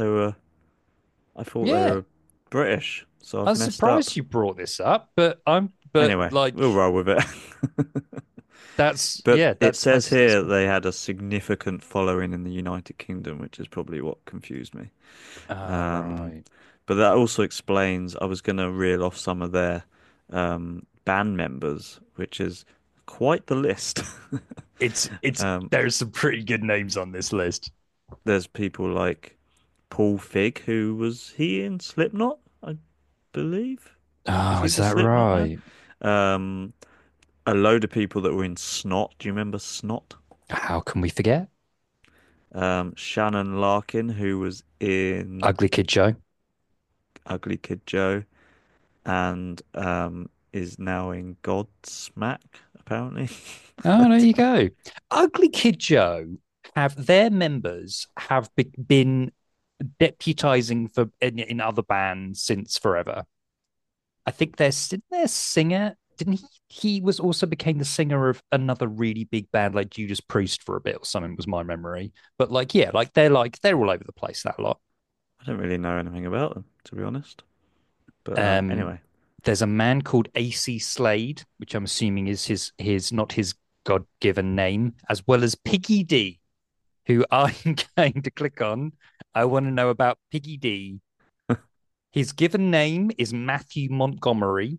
Speaker 1: I thought they
Speaker 2: Yeah.
Speaker 1: were British. So
Speaker 2: I
Speaker 1: I've
Speaker 2: was
Speaker 1: messed up.
Speaker 2: surprised you brought this up, but
Speaker 1: Anyway,
Speaker 2: like
Speaker 1: we'll roll with it.
Speaker 2: that's
Speaker 1: But
Speaker 2: yeah,
Speaker 1: it
Speaker 2: that's
Speaker 1: says here
Speaker 2: sensible.
Speaker 1: they had a significant following in the United Kingdom, which is probably what confused me.
Speaker 2: Right.
Speaker 1: But that also explains I was going to reel off some of their band members, which is quite the list.
Speaker 2: It's
Speaker 1: Um,
Speaker 2: there's some pretty good names on this list.
Speaker 1: there's people like Paul Fig, who was he in Slipknot, I believe. Was
Speaker 2: Oh,
Speaker 1: he
Speaker 2: is
Speaker 1: the
Speaker 2: that
Speaker 1: Slipknot
Speaker 2: right?
Speaker 1: guy? A load of people that were in Snot. Do you remember Snot?
Speaker 2: How can we forget?
Speaker 1: Shannon Larkin, who was in
Speaker 2: Ugly Kid Joe.
Speaker 1: Ugly Kid Joe, and is now in Godsmack, apparently.
Speaker 2: Oh, there you go. Ugly Kid Joe have their members have been deputizing for in other bands since forever. I think their singer didn't he was also became the singer of another really big band like Judas Priest for a bit or something was my memory. But like they're all over the place that lot.
Speaker 1: I don't really know anything about them, to be honest. But
Speaker 2: Um,
Speaker 1: anyway,
Speaker 2: there's a man called AC Slade, which I'm assuming is his not his God-given name, as well as Piggy D, who I'm going to click on. I want to know about Piggy D. His given name is Matthew Montgomery.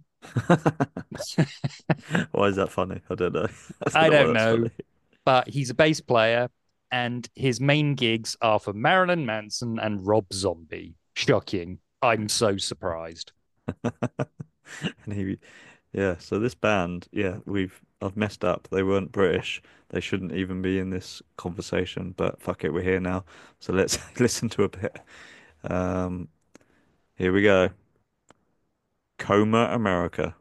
Speaker 1: why is that funny? I don't know. I don't
Speaker 2: I
Speaker 1: know why
Speaker 2: don't
Speaker 1: that's
Speaker 2: know,
Speaker 1: funny.
Speaker 2: but he's a bass player, and his main gigs are for Marilyn Manson and Rob Zombie. Shocking. I'm so surprised.
Speaker 1: And yeah. So this band, yeah, I've messed up. They weren't British. They shouldn't even be in this conversation. But fuck it, we're here now. So let's listen to a bit. Um, Here we go. Coma America.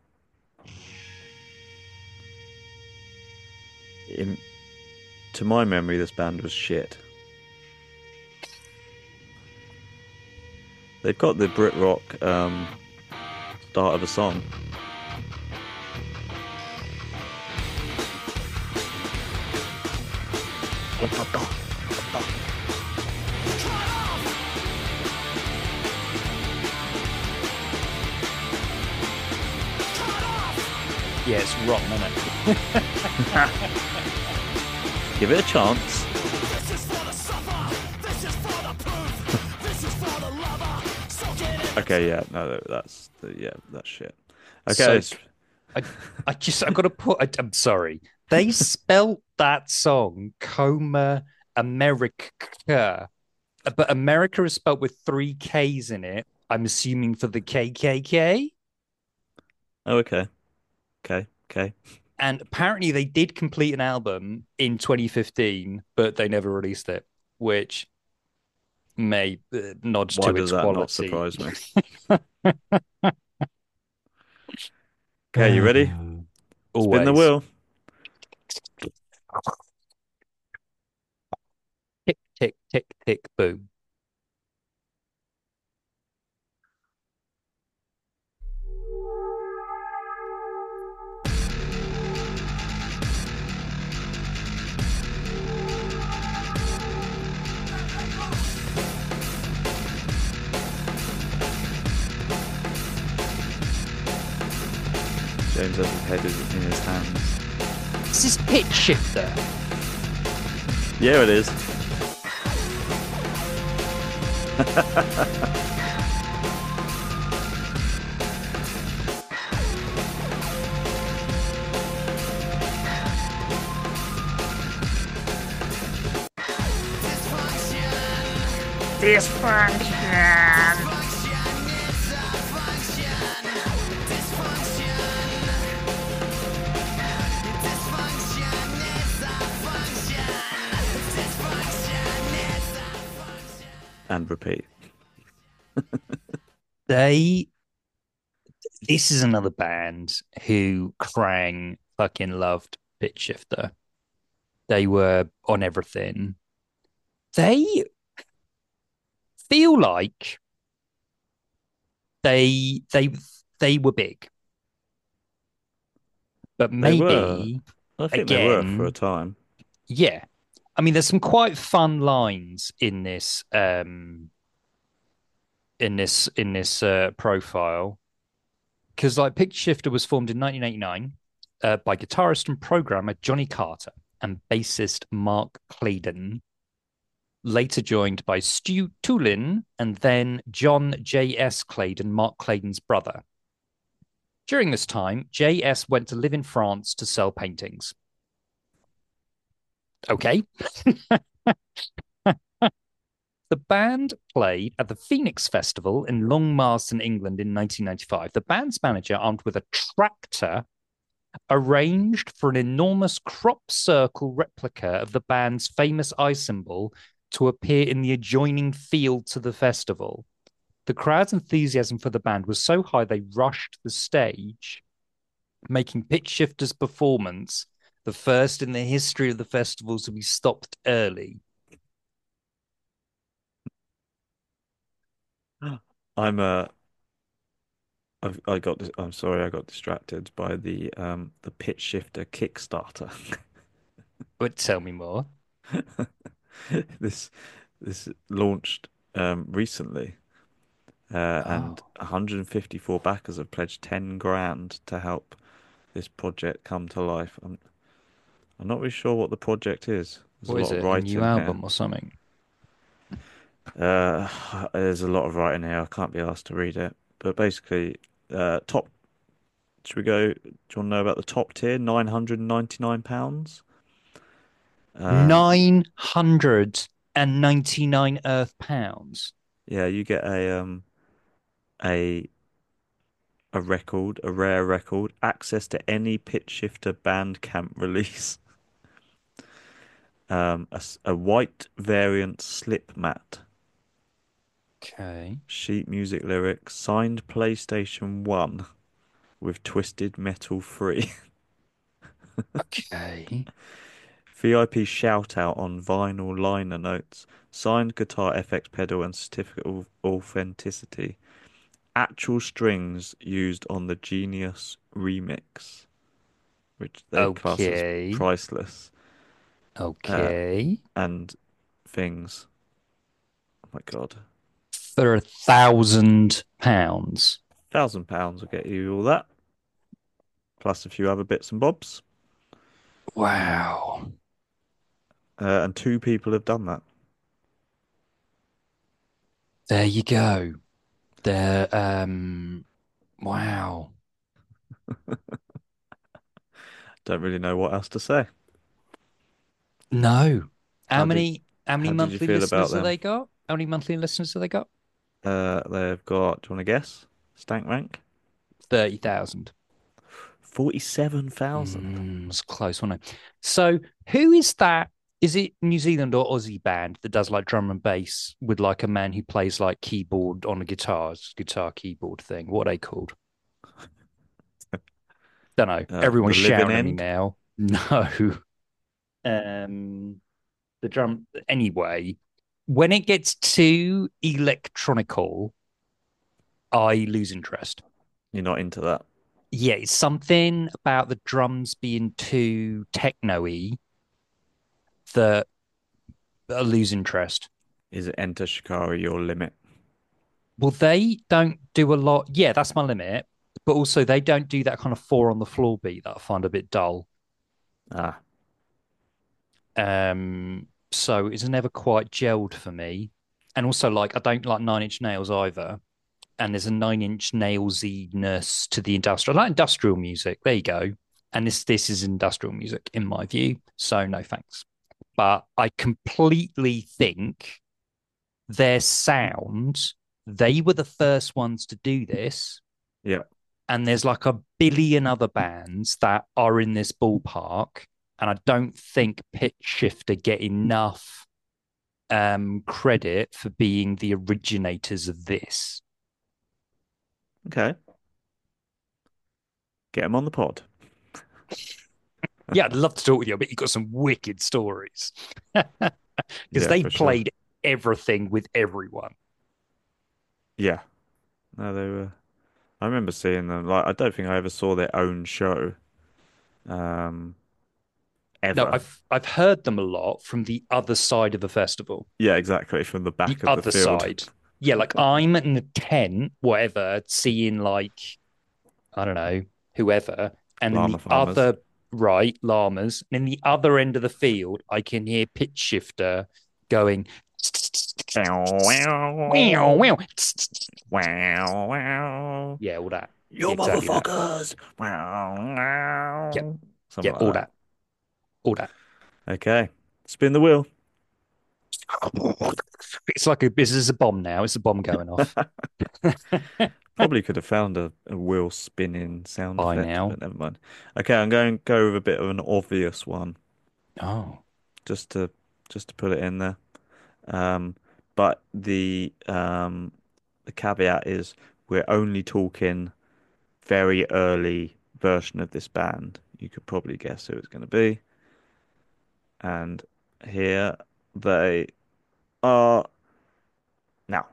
Speaker 1: In To my memory, this band was shit. They've got the Brit rock start of a song.
Speaker 2: Yeah, it's wrong, isn't it?
Speaker 1: Give it a chance.
Speaker 3: This is for the suffer. This is for the proof. This is for the lover. So get it.
Speaker 1: Okay, yeah, no, that's shit. Okay,
Speaker 2: So I've got to put. I'm sorry. They spelt that song Coma America, but America is spelled with 3 Ks in it. I'm assuming for the KKK.
Speaker 1: oh, okay.
Speaker 2: And apparently they did complete an album in 2015, but they never released it, which may nods
Speaker 1: Why
Speaker 2: to
Speaker 1: does
Speaker 2: its
Speaker 1: that not
Speaker 2: quality.
Speaker 1: surprise me? Okay, you ready? Spin the
Speaker 2: Always.
Speaker 1: wheel.
Speaker 2: Tick, tick, tick, tick, boom.
Speaker 1: James has his head in his hands.
Speaker 2: Is this Pitch Shifter?
Speaker 1: Yeah, it is. And repeat.
Speaker 2: They This is another band who Krang fucking loved Pitch Shifter. They were on everything. They feel like they they were big, but
Speaker 1: They were.
Speaker 2: maybe
Speaker 1: I think they were for a
Speaker 2: again,
Speaker 1: time.
Speaker 2: yeah. I mean, there's some quite fun lines in this profile because like Pitch Shifter was formed in 1989 by guitarist and programmer Johnny Carter and bassist Mark Claydon, later joined by Stu Tulin and then John J.S. Claydon, Mark Claydon's brother. During this time, J.S. went to live in France to sell paintings. Okay. The band played at the Phoenix Festival in Long Marston, England in 1995. The band's manager, armed with a tractor, arranged for an enormous crop circle replica of the band's famous eye symbol to appear in the adjoining field to the festival. The crowd's enthusiasm for the band was so high they rushed the stage, making Pitch Shifter's performance the first in the history of the festival to be stopped early.
Speaker 1: I'm I got this. I'm sorry, I got distracted by the Pitch Shifter Kickstarter.
Speaker 2: But tell me more.
Speaker 1: This this launched recently, and
Speaker 2: Oh,
Speaker 1: 154 backers have pledged 10 grand to help this project come to life. I'm not really sure what the project is. There's a
Speaker 2: what is
Speaker 1: lot of
Speaker 2: it? A new
Speaker 1: writing here.
Speaker 2: album or something?
Speaker 1: There's a lot of writing here. I can't be asked to read it. But basically, top. Should we go? Do you want to know about the top tier? £999. Um,
Speaker 2: 999 Earth pounds.
Speaker 1: yeah, you get a a record, a rare record, access to any Pitch Shifter Bandcamp release, a white variant slip mat,
Speaker 2: Okay.
Speaker 1: sheet music lyrics, signed PlayStation 1 with Twisted Metal free.
Speaker 2: Okay.
Speaker 1: VIP shout out on vinyl liner notes, signed guitar FX pedal and certificate of authenticity, actual strings used on the Genius remix, which they class as
Speaker 2: Okay.
Speaker 1: priceless, uh,
Speaker 2: Okay.
Speaker 1: and things. Oh my God.
Speaker 2: For £1,000.
Speaker 1: £1,000 will get you all that, plus a few other bits and bobs.
Speaker 2: Wow.
Speaker 1: And two people have done that.
Speaker 2: There you go. There, wow.
Speaker 1: Don't really know what else to say.
Speaker 2: No.
Speaker 1: How did
Speaker 2: How many
Speaker 1: how did you
Speaker 2: monthly
Speaker 1: feel about
Speaker 2: listeners have
Speaker 1: them?
Speaker 2: they got? How many monthly listeners have they got?
Speaker 1: They've got, do you want to guess? Stank rank?
Speaker 2: 30,000.
Speaker 1: 47,000.
Speaker 2: It's close, wasn't it? So, who is that? Is it New Zealand or Aussie band that does like drum and bass with like a man who plays like keyboard on a guitar keyboard thing? What are they called? Don't know.
Speaker 1: The
Speaker 2: Everyone's
Speaker 1: Living
Speaker 2: shouting at me
Speaker 1: End?
Speaker 2: now. No. Um, the drum. Anyway, when it gets too electronical, I lose interest.
Speaker 1: You're not into that.
Speaker 2: Yeah, it's something about the drums being too techno-y that I lose interest.
Speaker 1: Is it Enter Shikari your limit?
Speaker 2: Well, they don't do a lot. Yeah, that's my limit. But also, they don't do that kind of four on the floor beat that I find a bit dull.
Speaker 1: Ah,
Speaker 2: So it's never quite gelled for me. And also, like, I don't like Nine Inch Nails either. And there's a Nine Inch Nailsiness to the industrial. I like industrial music. There you go. And this is industrial music in my view. So no thanks. But I completely think their sound, they were the first ones to do this.
Speaker 1: yeah.
Speaker 2: And there's like a billion other bands that are in this ballpark. And I don't think Pitch Shifter get enough credit for being the originators of this.
Speaker 1: Okay. Get him on the pod.
Speaker 2: Yeah, I'd love to talk with you, but you've got some wicked stories because
Speaker 1: Yeah,
Speaker 2: they
Speaker 1: for sure.
Speaker 2: played everything with everyone.
Speaker 1: Yeah. No, they were. I remember seeing them. Like, I don't think I ever saw their own show, um,
Speaker 2: No,
Speaker 1: ever.
Speaker 2: I've heard them a lot from the other side of the festival.
Speaker 1: Yeah, exactly. From the
Speaker 2: The
Speaker 1: back of the
Speaker 2: other
Speaker 1: field.
Speaker 2: side. Yeah, like I'm in the tent, whatever, seeing like, I don't know, whoever, and in
Speaker 1: Llama
Speaker 2: the
Speaker 1: farmers.
Speaker 2: other right, llamas, and in the other end of the field, I can hear Pitch Shifter going wow,
Speaker 1: Wow,
Speaker 2: wow.
Speaker 1: wow.
Speaker 2: Yeah, all that.
Speaker 1: You
Speaker 2: Yeah, exactly that.
Speaker 1: motherfuckers. Wow,
Speaker 2: Yep,
Speaker 1: wow.
Speaker 2: yep,
Speaker 1: Something
Speaker 2: all
Speaker 1: like
Speaker 2: that. All that.
Speaker 1: that. Okay. Spin the wheel.
Speaker 2: It's like this is a bomb now. It's a bomb going off.
Speaker 1: Probably could have found a wheel spinning sound
Speaker 2: By
Speaker 1: effect,
Speaker 2: now.
Speaker 1: but never mind. Okay, I'm going to go with a bit of an obvious one,
Speaker 2: Oh.
Speaker 1: just to just to put it in there. Um, but the caveat is we're only talking very early version of this band. You could probably guess who it's going to be. And here they are now.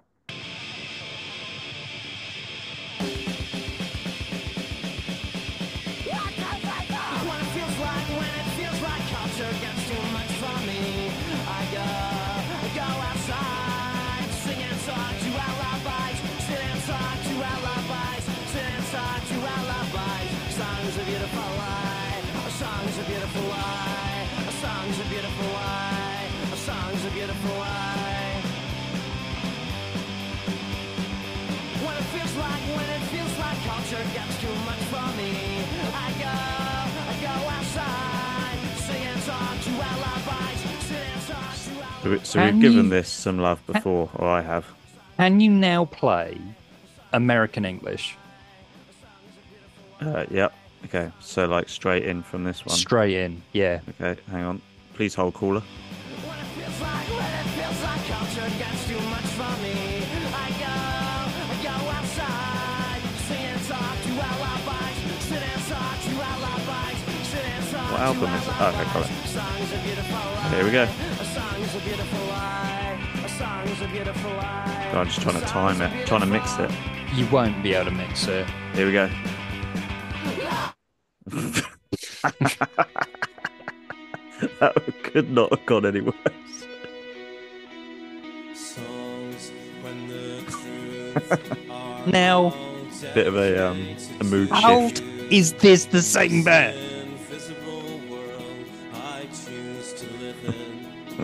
Speaker 3: When it feels like culture gets too much for me, I go outside, sing and talk to lullabies, sit and talk to lullabies, sit and talk to lullabies. Song's a beautiful lie, a song's a beautiful lie, a song's a beautiful lie, a song's a beautiful lie. When it feels like culture gets too much for me, I go outside, sing and talk to lullabies, sit and talk to lullabies.
Speaker 1: So we've
Speaker 2: Can
Speaker 1: given
Speaker 2: you
Speaker 1: this some love before, or I have.
Speaker 2: can you now play American English
Speaker 1: Yep. Okay. So like straight in from this one.
Speaker 2: straight in? Yeah.
Speaker 1: Okay. Hang on. Please hold caller.
Speaker 3: When it feels like culture gets too much for me, I go outside, sing and talk to lullabies, sit and talk to lullabies, sit and talk
Speaker 1: What
Speaker 3: to
Speaker 1: album is it? Oh, okay, got it.
Speaker 3: lullabies. Song's a beautiful lie.
Speaker 1: Here we go.
Speaker 3: A song's a beautiful lie. A song's a beautiful lie.
Speaker 1: I'm just trying to time it, trying to mix it.
Speaker 2: You won't be able to mix it.
Speaker 1: Here we go. That could not have gone any worse.
Speaker 4: Songs when the truth are
Speaker 2: Now,
Speaker 1: Bit of a mood
Speaker 2: how
Speaker 1: shift.
Speaker 2: is this the same band?
Speaker 4: invisible world I choose to live in.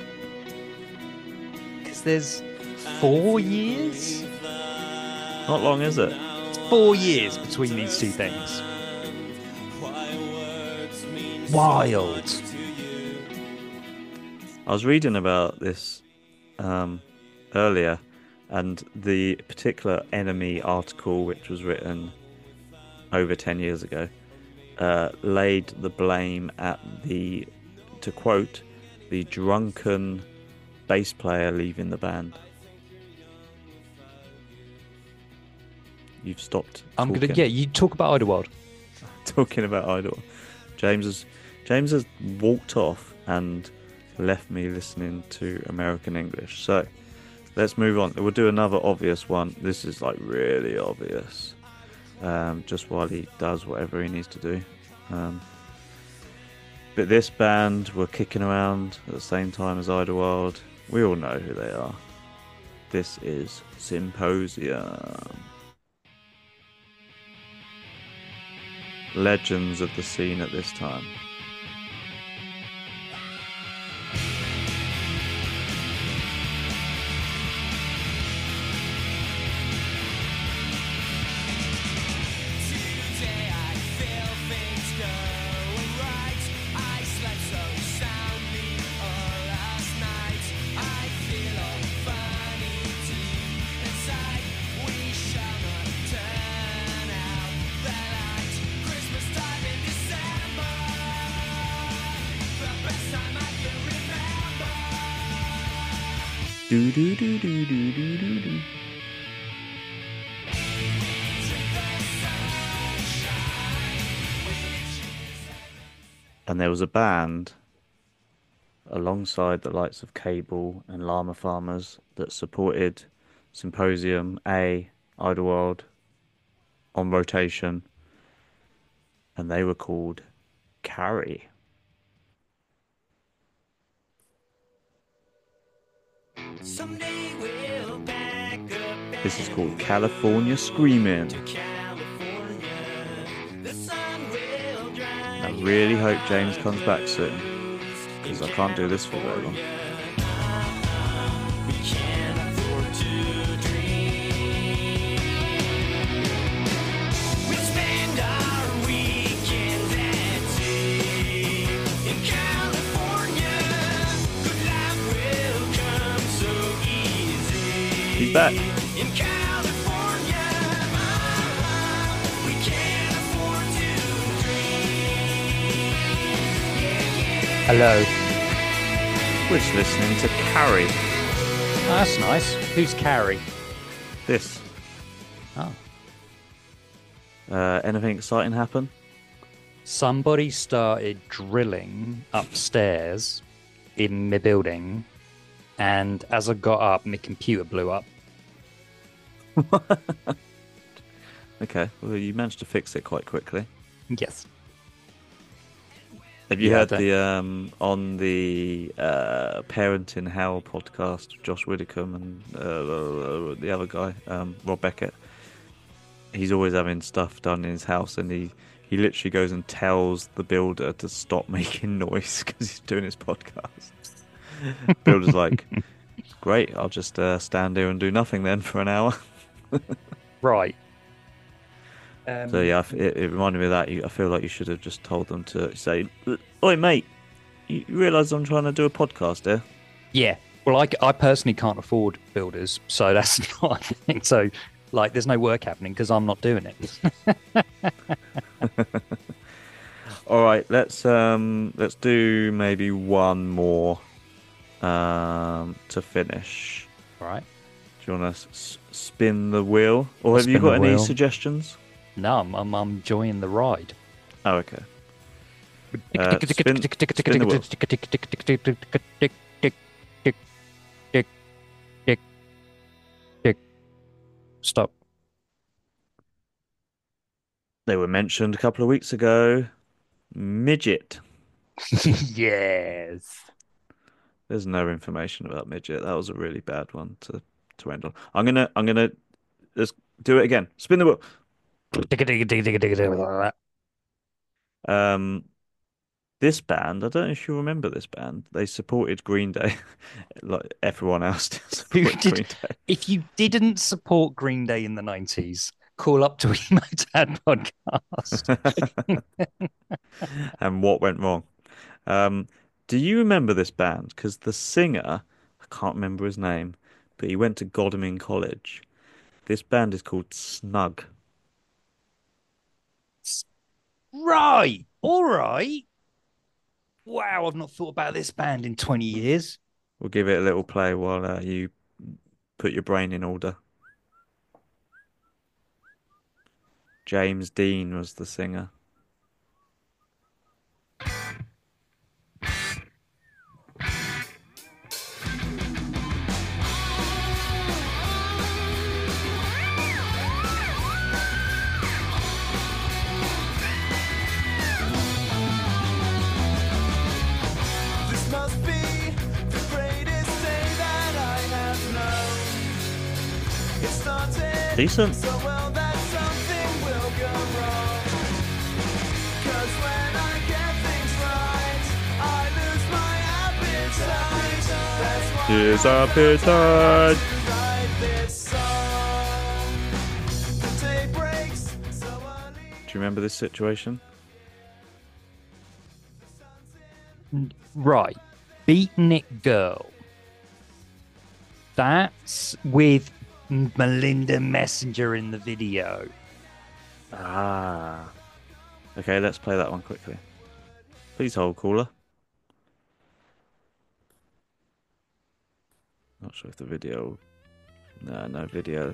Speaker 2: Because there's 4 years?
Speaker 1: Not long, is it?
Speaker 2: 4 years between these two things.
Speaker 4: Why words mean
Speaker 2: Wild.
Speaker 4: to you.
Speaker 1: I was reading about this earlier, and the particular Enemy article, which was written over 10 years ago, laid the blame at to quote, the drunken bass player leaving the band. You've stopped
Speaker 2: I'm
Speaker 1: talking.
Speaker 2: gonna you talk about Idlewild.
Speaker 1: Talking about Idol. James has walked off and left me listening to American English. So let's move on. We'll do another obvious one. This is like really obvious. Just while he does whatever he needs to do. But this band were kicking around at the same time as Idlewild. We all know who they are. This is Symposium. Legends of the scene at this time. Do do do do do do do do. And there was a band alongside the likes of Cable and Llama Farmers that supported Symposium, Idlewild on rotation, and they were called Carrie.
Speaker 3: Someday we'll back up
Speaker 1: This is called California Screaming.
Speaker 3: to California. The sun will dry.
Speaker 1: I really hope James comes back soon, because I can't do this for very long.
Speaker 3: We can't afford to dream. We spend our weekends at sea in California. Good life will come so easy.
Speaker 1: He's back.
Speaker 3: In California, we can't afford to dream.
Speaker 2: Hello.
Speaker 1: We're just listening to Carrie.
Speaker 2: Oh, that's nice. Who's Carrie?
Speaker 1: This.
Speaker 2: Oh.
Speaker 1: Anything exciting happen?
Speaker 2: Somebody started drilling upstairs in my building, and as I got up, my computer blew up.
Speaker 1: Okay, well, you managed to fix it quite quickly.
Speaker 2: Yes.
Speaker 1: Have you
Speaker 2: Yeah,
Speaker 1: heard
Speaker 2: that-
Speaker 1: the on the Parent in Hell podcast, Josh Widdicombe and the other guy, Rob Beckett? He's always having stuff done in his house, and he literally goes and tells the builder to stop making noise because he's doing his podcast. Builder's like, great, I'll just stand here and do nothing then for an hour.
Speaker 2: Right.
Speaker 1: So yeah, it reminded me of that. I feel like you should have just told them to say, "Oi, mate, you realise I'm trying to do a podcast here?"
Speaker 2: Yeah. Well, I personally can't afford builders, so that's not a thing. So, like, there's no work happening because I'm not doing it.
Speaker 1: All right, let's do maybe one more to finish.
Speaker 2: Right.
Speaker 1: Do you want to spin the wheel, or
Speaker 2: I'll
Speaker 1: have you
Speaker 2: spin the
Speaker 1: got any
Speaker 2: wheel.
Speaker 1: suggestions?
Speaker 2: No, I'm enjoying the ride.
Speaker 1: Oh, okay. Spin the wheel.
Speaker 2: Stop.
Speaker 1: They were mentioned a couple of weeks ago. Midget.
Speaker 2: Yes.
Speaker 1: There's no information about midget. That was a really bad one to end on. I'm gonna let's do it again. Spin the wheel. Um, this band, I don't know if you remember this band. They supported Green Day, like everyone else did
Speaker 2: Who
Speaker 1: support
Speaker 2: did-
Speaker 1: Green Day.
Speaker 2: If you didn't support Green Day in the 90s, call up to Emo Dad podcast.
Speaker 1: And what went wrong? Do you remember this band? Because the singer, I can't remember his name, but he went to Godalming College. This band is called Snug.
Speaker 2: Right. All right. Wow, I've not thought about this band in 20 years.
Speaker 1: We'll give it a little play while you put your brain in order. James Dean was the singer.
Speaker 3: This must be the greatest day that I have known. It started
Speaker 1: Decent.
Speaker 3: so well that something will go wrong. 'Cause when I get things right, I lose my appetite. That's why
Speaker 1: Here's
Speaker 3: I
Speaker 1: appetite.
Speaker 3: to write this song. The day breaks so early.
Speaker 1: Do you remember this situation?
Speaker 2: Right. Beatnik Girl. That's with Melinda Messenger in the video.
Speaker 1: Ah. Okay, let's play that one quickly. Please hold, caller. Not sure if the video. No, no video.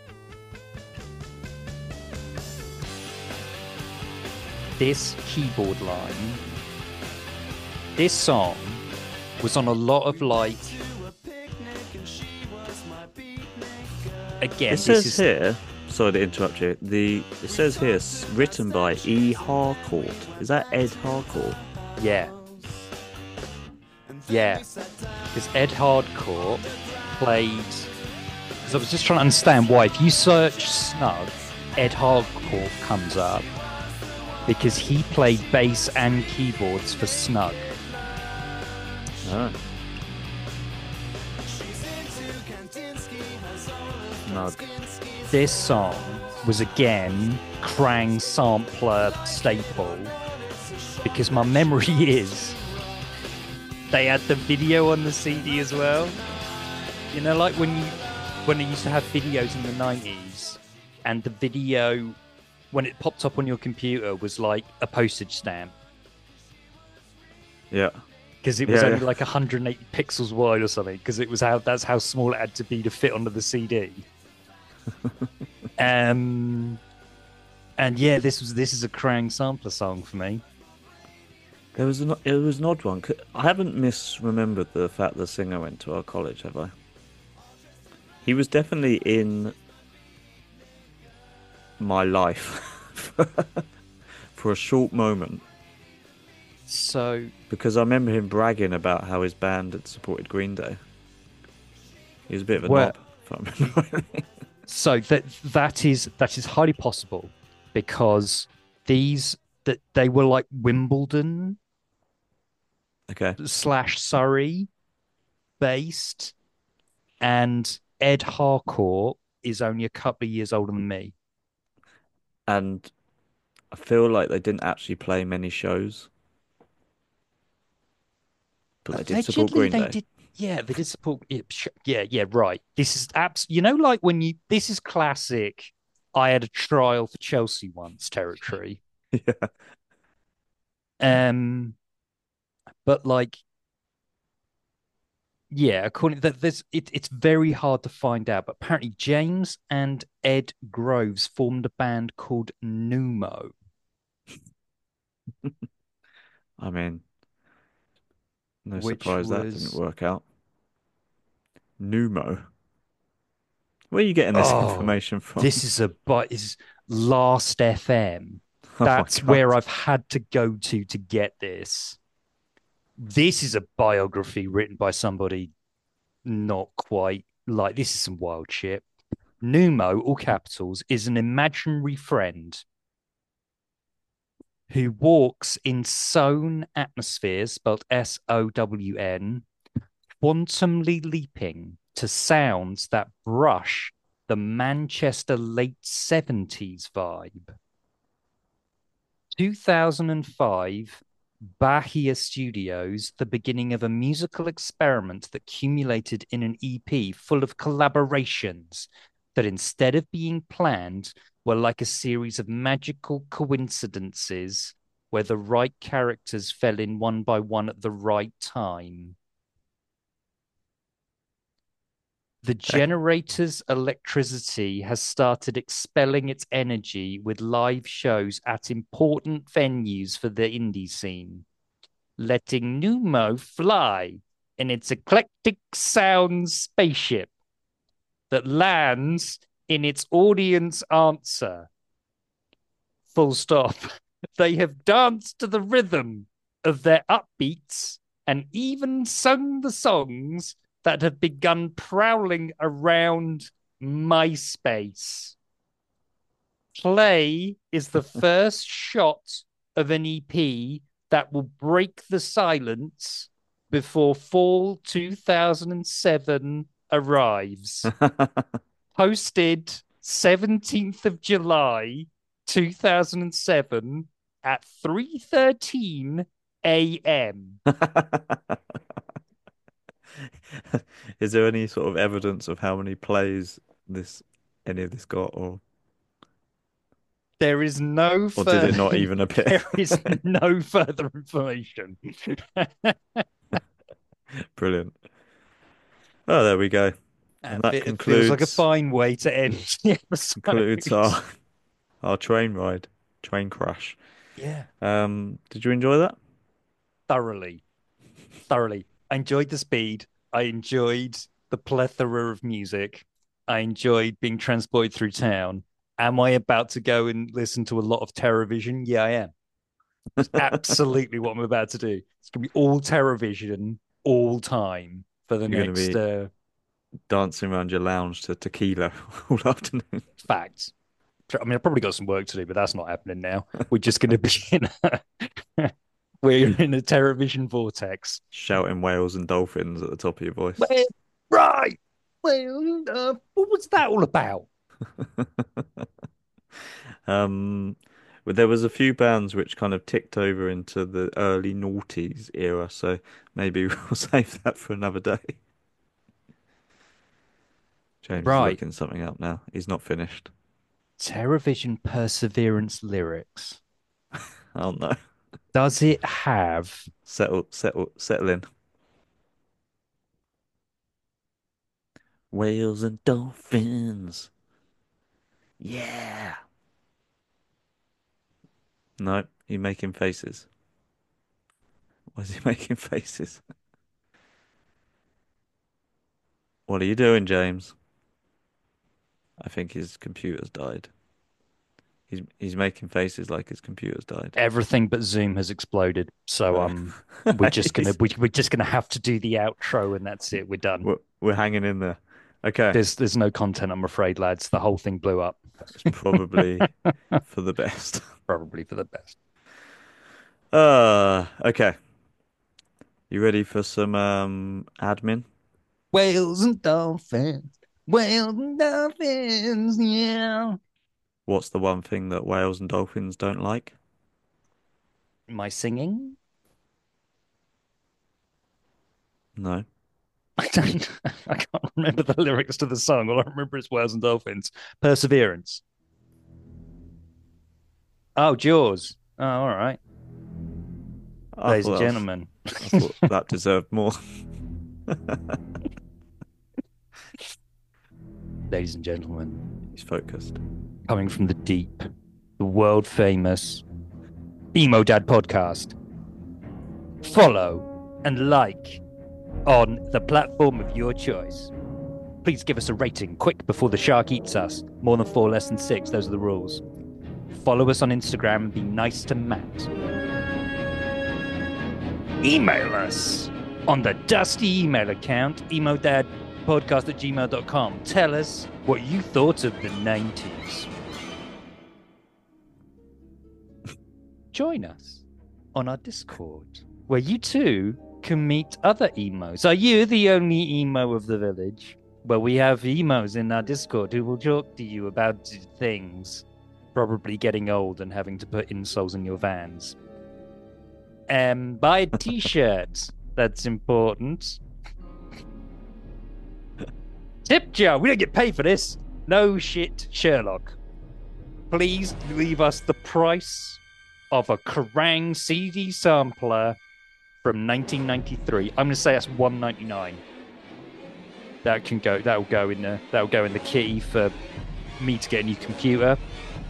Speaker 2: This keyboard line, this song was on a lot of like. Again,
Speaker 1: It
Speaker 2: this
Speaker 1: says
Speaker 2: is
Speaker 1: here. Sorry to interrupt you. It says here written by E. Harcourt. Is that Ed Harcourt?
Speaker 2: yeah, yeah. Because Ed Hardcore played. Because I was just trying to understand why. If you search Snug, Ed Hardcore comes up because he played bass and keyboards for Snug.
Speaker 1: Oh. Snug.
Speaker 2: This song was again Krang sampler staple because my memory is they had the video on the CD as well. You know, like when they used to have videos in the 90s and the video when it popped up on your computer was like a postage stamp
Speaker 1: Yeah.
Speaker 2: because it was
Speaker 1: Yeah,
Speaker 2: only
Speaker 1: yeah.
Speaker 2: like 180 pixels wide or something because that's how small it had to be to fit onto the CD. And yeah, this is a Krang sampler song for me.
Speaker 1: It was an odd one. I haven't misremembered the fact the singer went to our college, have I? He was definitely in my life for a short moment
Speaker 2: So
Speaker 1: because I remember him bragging about how his band had supported Green Day. He was a bit of a
Speaker 2: Well-
Speaker 1: knob, if I remember rightly.
Speaker 2: so that is highly possible because that they were like Wimbledon
Speaker 1: Okay.
Speaker 2: / Surrey based, and Ed Harcourt is only a couple of years older than me.
Speaker 1: And I feel like they didn't actually play many shows, but they did support
Speaker 2: Allegedly,
Speaker 1: Green
Speaker 2: they
Speaker 1: Day.
Speaker 2: did. Yeah, they did support. Yeah, right. This is you know, like when you. This is classic. I had a trial for Chelsea once territory.
Speaker 1: Yeah.
Speaker 2: But like, yeah, according that it's very hard to find out. But apparently, James and Ed Groves formed a band called Numo.
Speaker 1: I mean, no
Speaker 2: Which
Speaker 1: surprise that didn't
Speaker 2: was
Speaker 1: work out. Numo. Where are you getting this
Speaker 2: oh,
Speaker 1: information from?
Speaker 2: this is Last FM.
Speaker 1: Oh my
Speaker 2: That's
Speaker 1: God.
Speaker 2: where I've had to go to get this. This is a biography written by somebody not quite like this is some wild shit. Numo, all capitals, is an imaginary friend who walks in sown atmospheres, spelled SOWN, quantumly leaping to sounds that brush the Manchester late 70s vibe. 2005, Bahia Studios, the beginning of a musical experiment that culminated in an EP full of collaborations that instead of being planned were like a series of magical coincidences where the right characters fell in one by one at the right time. The generator's electricity has started expelling its energy with live shows at important venues for the indie scene, letting Numo fly in its eclectic sound spaceship that lands in its audience answer. Full stop. They have danced to the rhythm of their upbeats and even sung the songs that have begun prowling around MySpace. Play is the first shot of an EP that will break the silence before fall 2007 arrives. Posted 17th of July 2007 at 3:13 a.m.
Speaker 1: Is there any sort of evidence of how many plays any of this got,
Speaker 2: There is no
Speaker 1: or
Speaker 2: further,
Speaker 1: did it not even appear?
Speaker 2: there is no further information.
Speaker 1: Brilliant. Oh, there we go. And that
Speaker 2: It feels like a
Speaker 1: concludes
Speaker 2: fine way to end the
Speaker 1: concludes
Speaker 2: episode.
Speaker 1: our train ride, train crash.
Speaker 2: Yeah,
Speaker 1: Did you enjoy that?
Speaker 2: thoroughly, thoroughly. I enjoyed the speed. I enjoyed the plethora of music. I enjoyed being transported through town. Am I about to go and listen to a lot of TerraVision? Yeah, I am. It's absolutely what I'm about to do. It's gonna be all TerraVision all time for the
Speaker 1: You're going to
Speaker 2: next
Speaker 1: be dancing around your lounge to tequila all afternoon,
Speaker 2: facts. I mean, I've probably got some work to do, but that's not happening now. We're just going to be in we're in a TerraVision vortex.
Speaker 1: shouting whales and dolphins at the top of your voice.
Speaker 2: Well, right. Well, what was that all about?
Speaker 1: Um, but there was a few bands which kind of ticked over into the early noughties era, so maybe we'll save that for another day. James is
Speaker 2: Right.
Speaker 1: looking something up now. He's not finished.
Speaker 2: TerraVision Perseverance lyrics.
Speaker 1: Oh no.
Speaker 2: Does it have
Speaker 1: Settle in. Whales and dolphins. Yeah. No, he's making faces. Why is he making faces? What are you doing, James? I think his computer's died. He's making faces like his computer's died.
Speaker 2: everything but Zoom has exploded? So we're just gonna we're just gonna have to do the outro and that's it. We're done.
Speaker 1: We're hanging in there. Okay.
Speaker 2: There's no content, I'm afraid, lads. The whole thing blew up.
Speaker 1: It's probably for the best.
Speaker 2: Probably for the best.
Speaker 1: Okay. You ready for some admin?
Speaker 2: Whales and dolphins. Whales and dolphins, yeah.
Speaker 1: What's the one thing that whales and dolphins don't like?
Speaker 2: My singing?
Speaker 1: No.
Speaker 2: I can't remember the lyrics to the song. All I remember is Whales and Dolphins. Perseverance. Oh, Jaws. Oh, all right.
Speaker 1: I
Speaker 2: Ladies and
Speaker 1: thought
Speaker 2: gentlemen.
Speaker 1: I thought that deserved more.
Speaker 2: Ladies and gentlemen,
Speaker 1: He's focused.
Speaker 2: coming from the deep, the world famous Emo Dad podcast. Follow and like on the platform of your choice. Please give us a rating quick before the shark eats us. More than 4, less than 6. Those are the rules. Follow us on Instagram and be nice to Matt. Email us on the dusty email account, emodadpodcast@gmail.com. Tell us what you thought of the 90s. Join us on our Discord, where you too can meet other emos. Are you the only emo of the village? Well, we have emos in our Discord who will talk to you about things, probably getting old and having to put insoles in your vans. Buy a t-shirt. That's important. Tip jar. We don't get paid for this. No shit, Sherlock. Please leave us the price of a Kerrang CD sampler from 1993. I'm gonna say that's $1.99. That'll go in the kitty for me to get a new computer.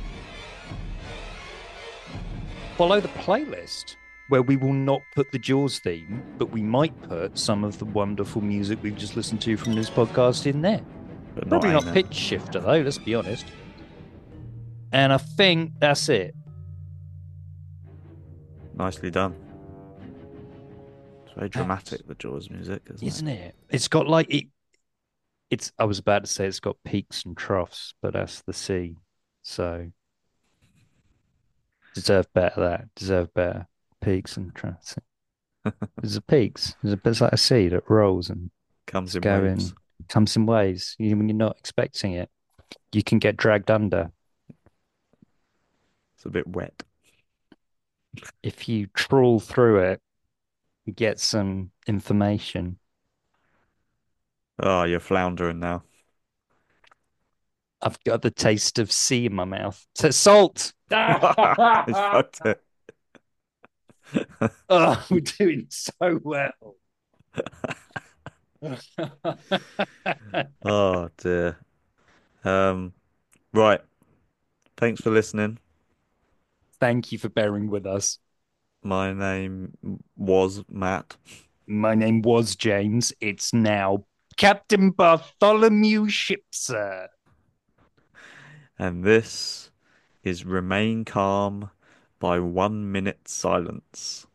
Speaker 2: Follow the playlist, where we will not put the Jaws theme, but we might put some of the wonderful music we've just listened to from this podcast in there.
Speaker 1: But
Speaker 2: Probably not
Speaker 1: Ain't It.
Speaker 2: pitch shifter though, let's be honest. And I think that's it.
Speaker 1: Nicely done. It's very dramatic, the Jaws music,
Speaker 2: Isn't it? It's got like it's I was about to say it's got peaks and troughs, but that's the sea. So deserve better. Peaks and troughs. There's a peaks. It's like a sea that rolls and
Speaker 1: Comes in
Speaker 2: going,
Speaker 1: waves.
Speaker 2: comes in waves. When you're not expecting it, you can get dragged under.
Speaker 1: It's a bit wet.
Speaker 2: If you trawl through it, you get some information.
Speaker 1: Oh, you're floundering now.
Speaker 2: I've got the taste of sea in my mouth. So salt.
Speaker 1: He's fucked it.
Speaker 2: Oh, we're doing so well.
Speaker 1: Oh dear. Um, right. Thanks for listening.
Speaker 2: Thank you for bearing with us.
Speaker 1: My name was Matt,
Speaker 2: My name was James. It's now Captain Bartholomew Shipser.
Speaker 1: and this is Remain Calm by 1 Minute Silence.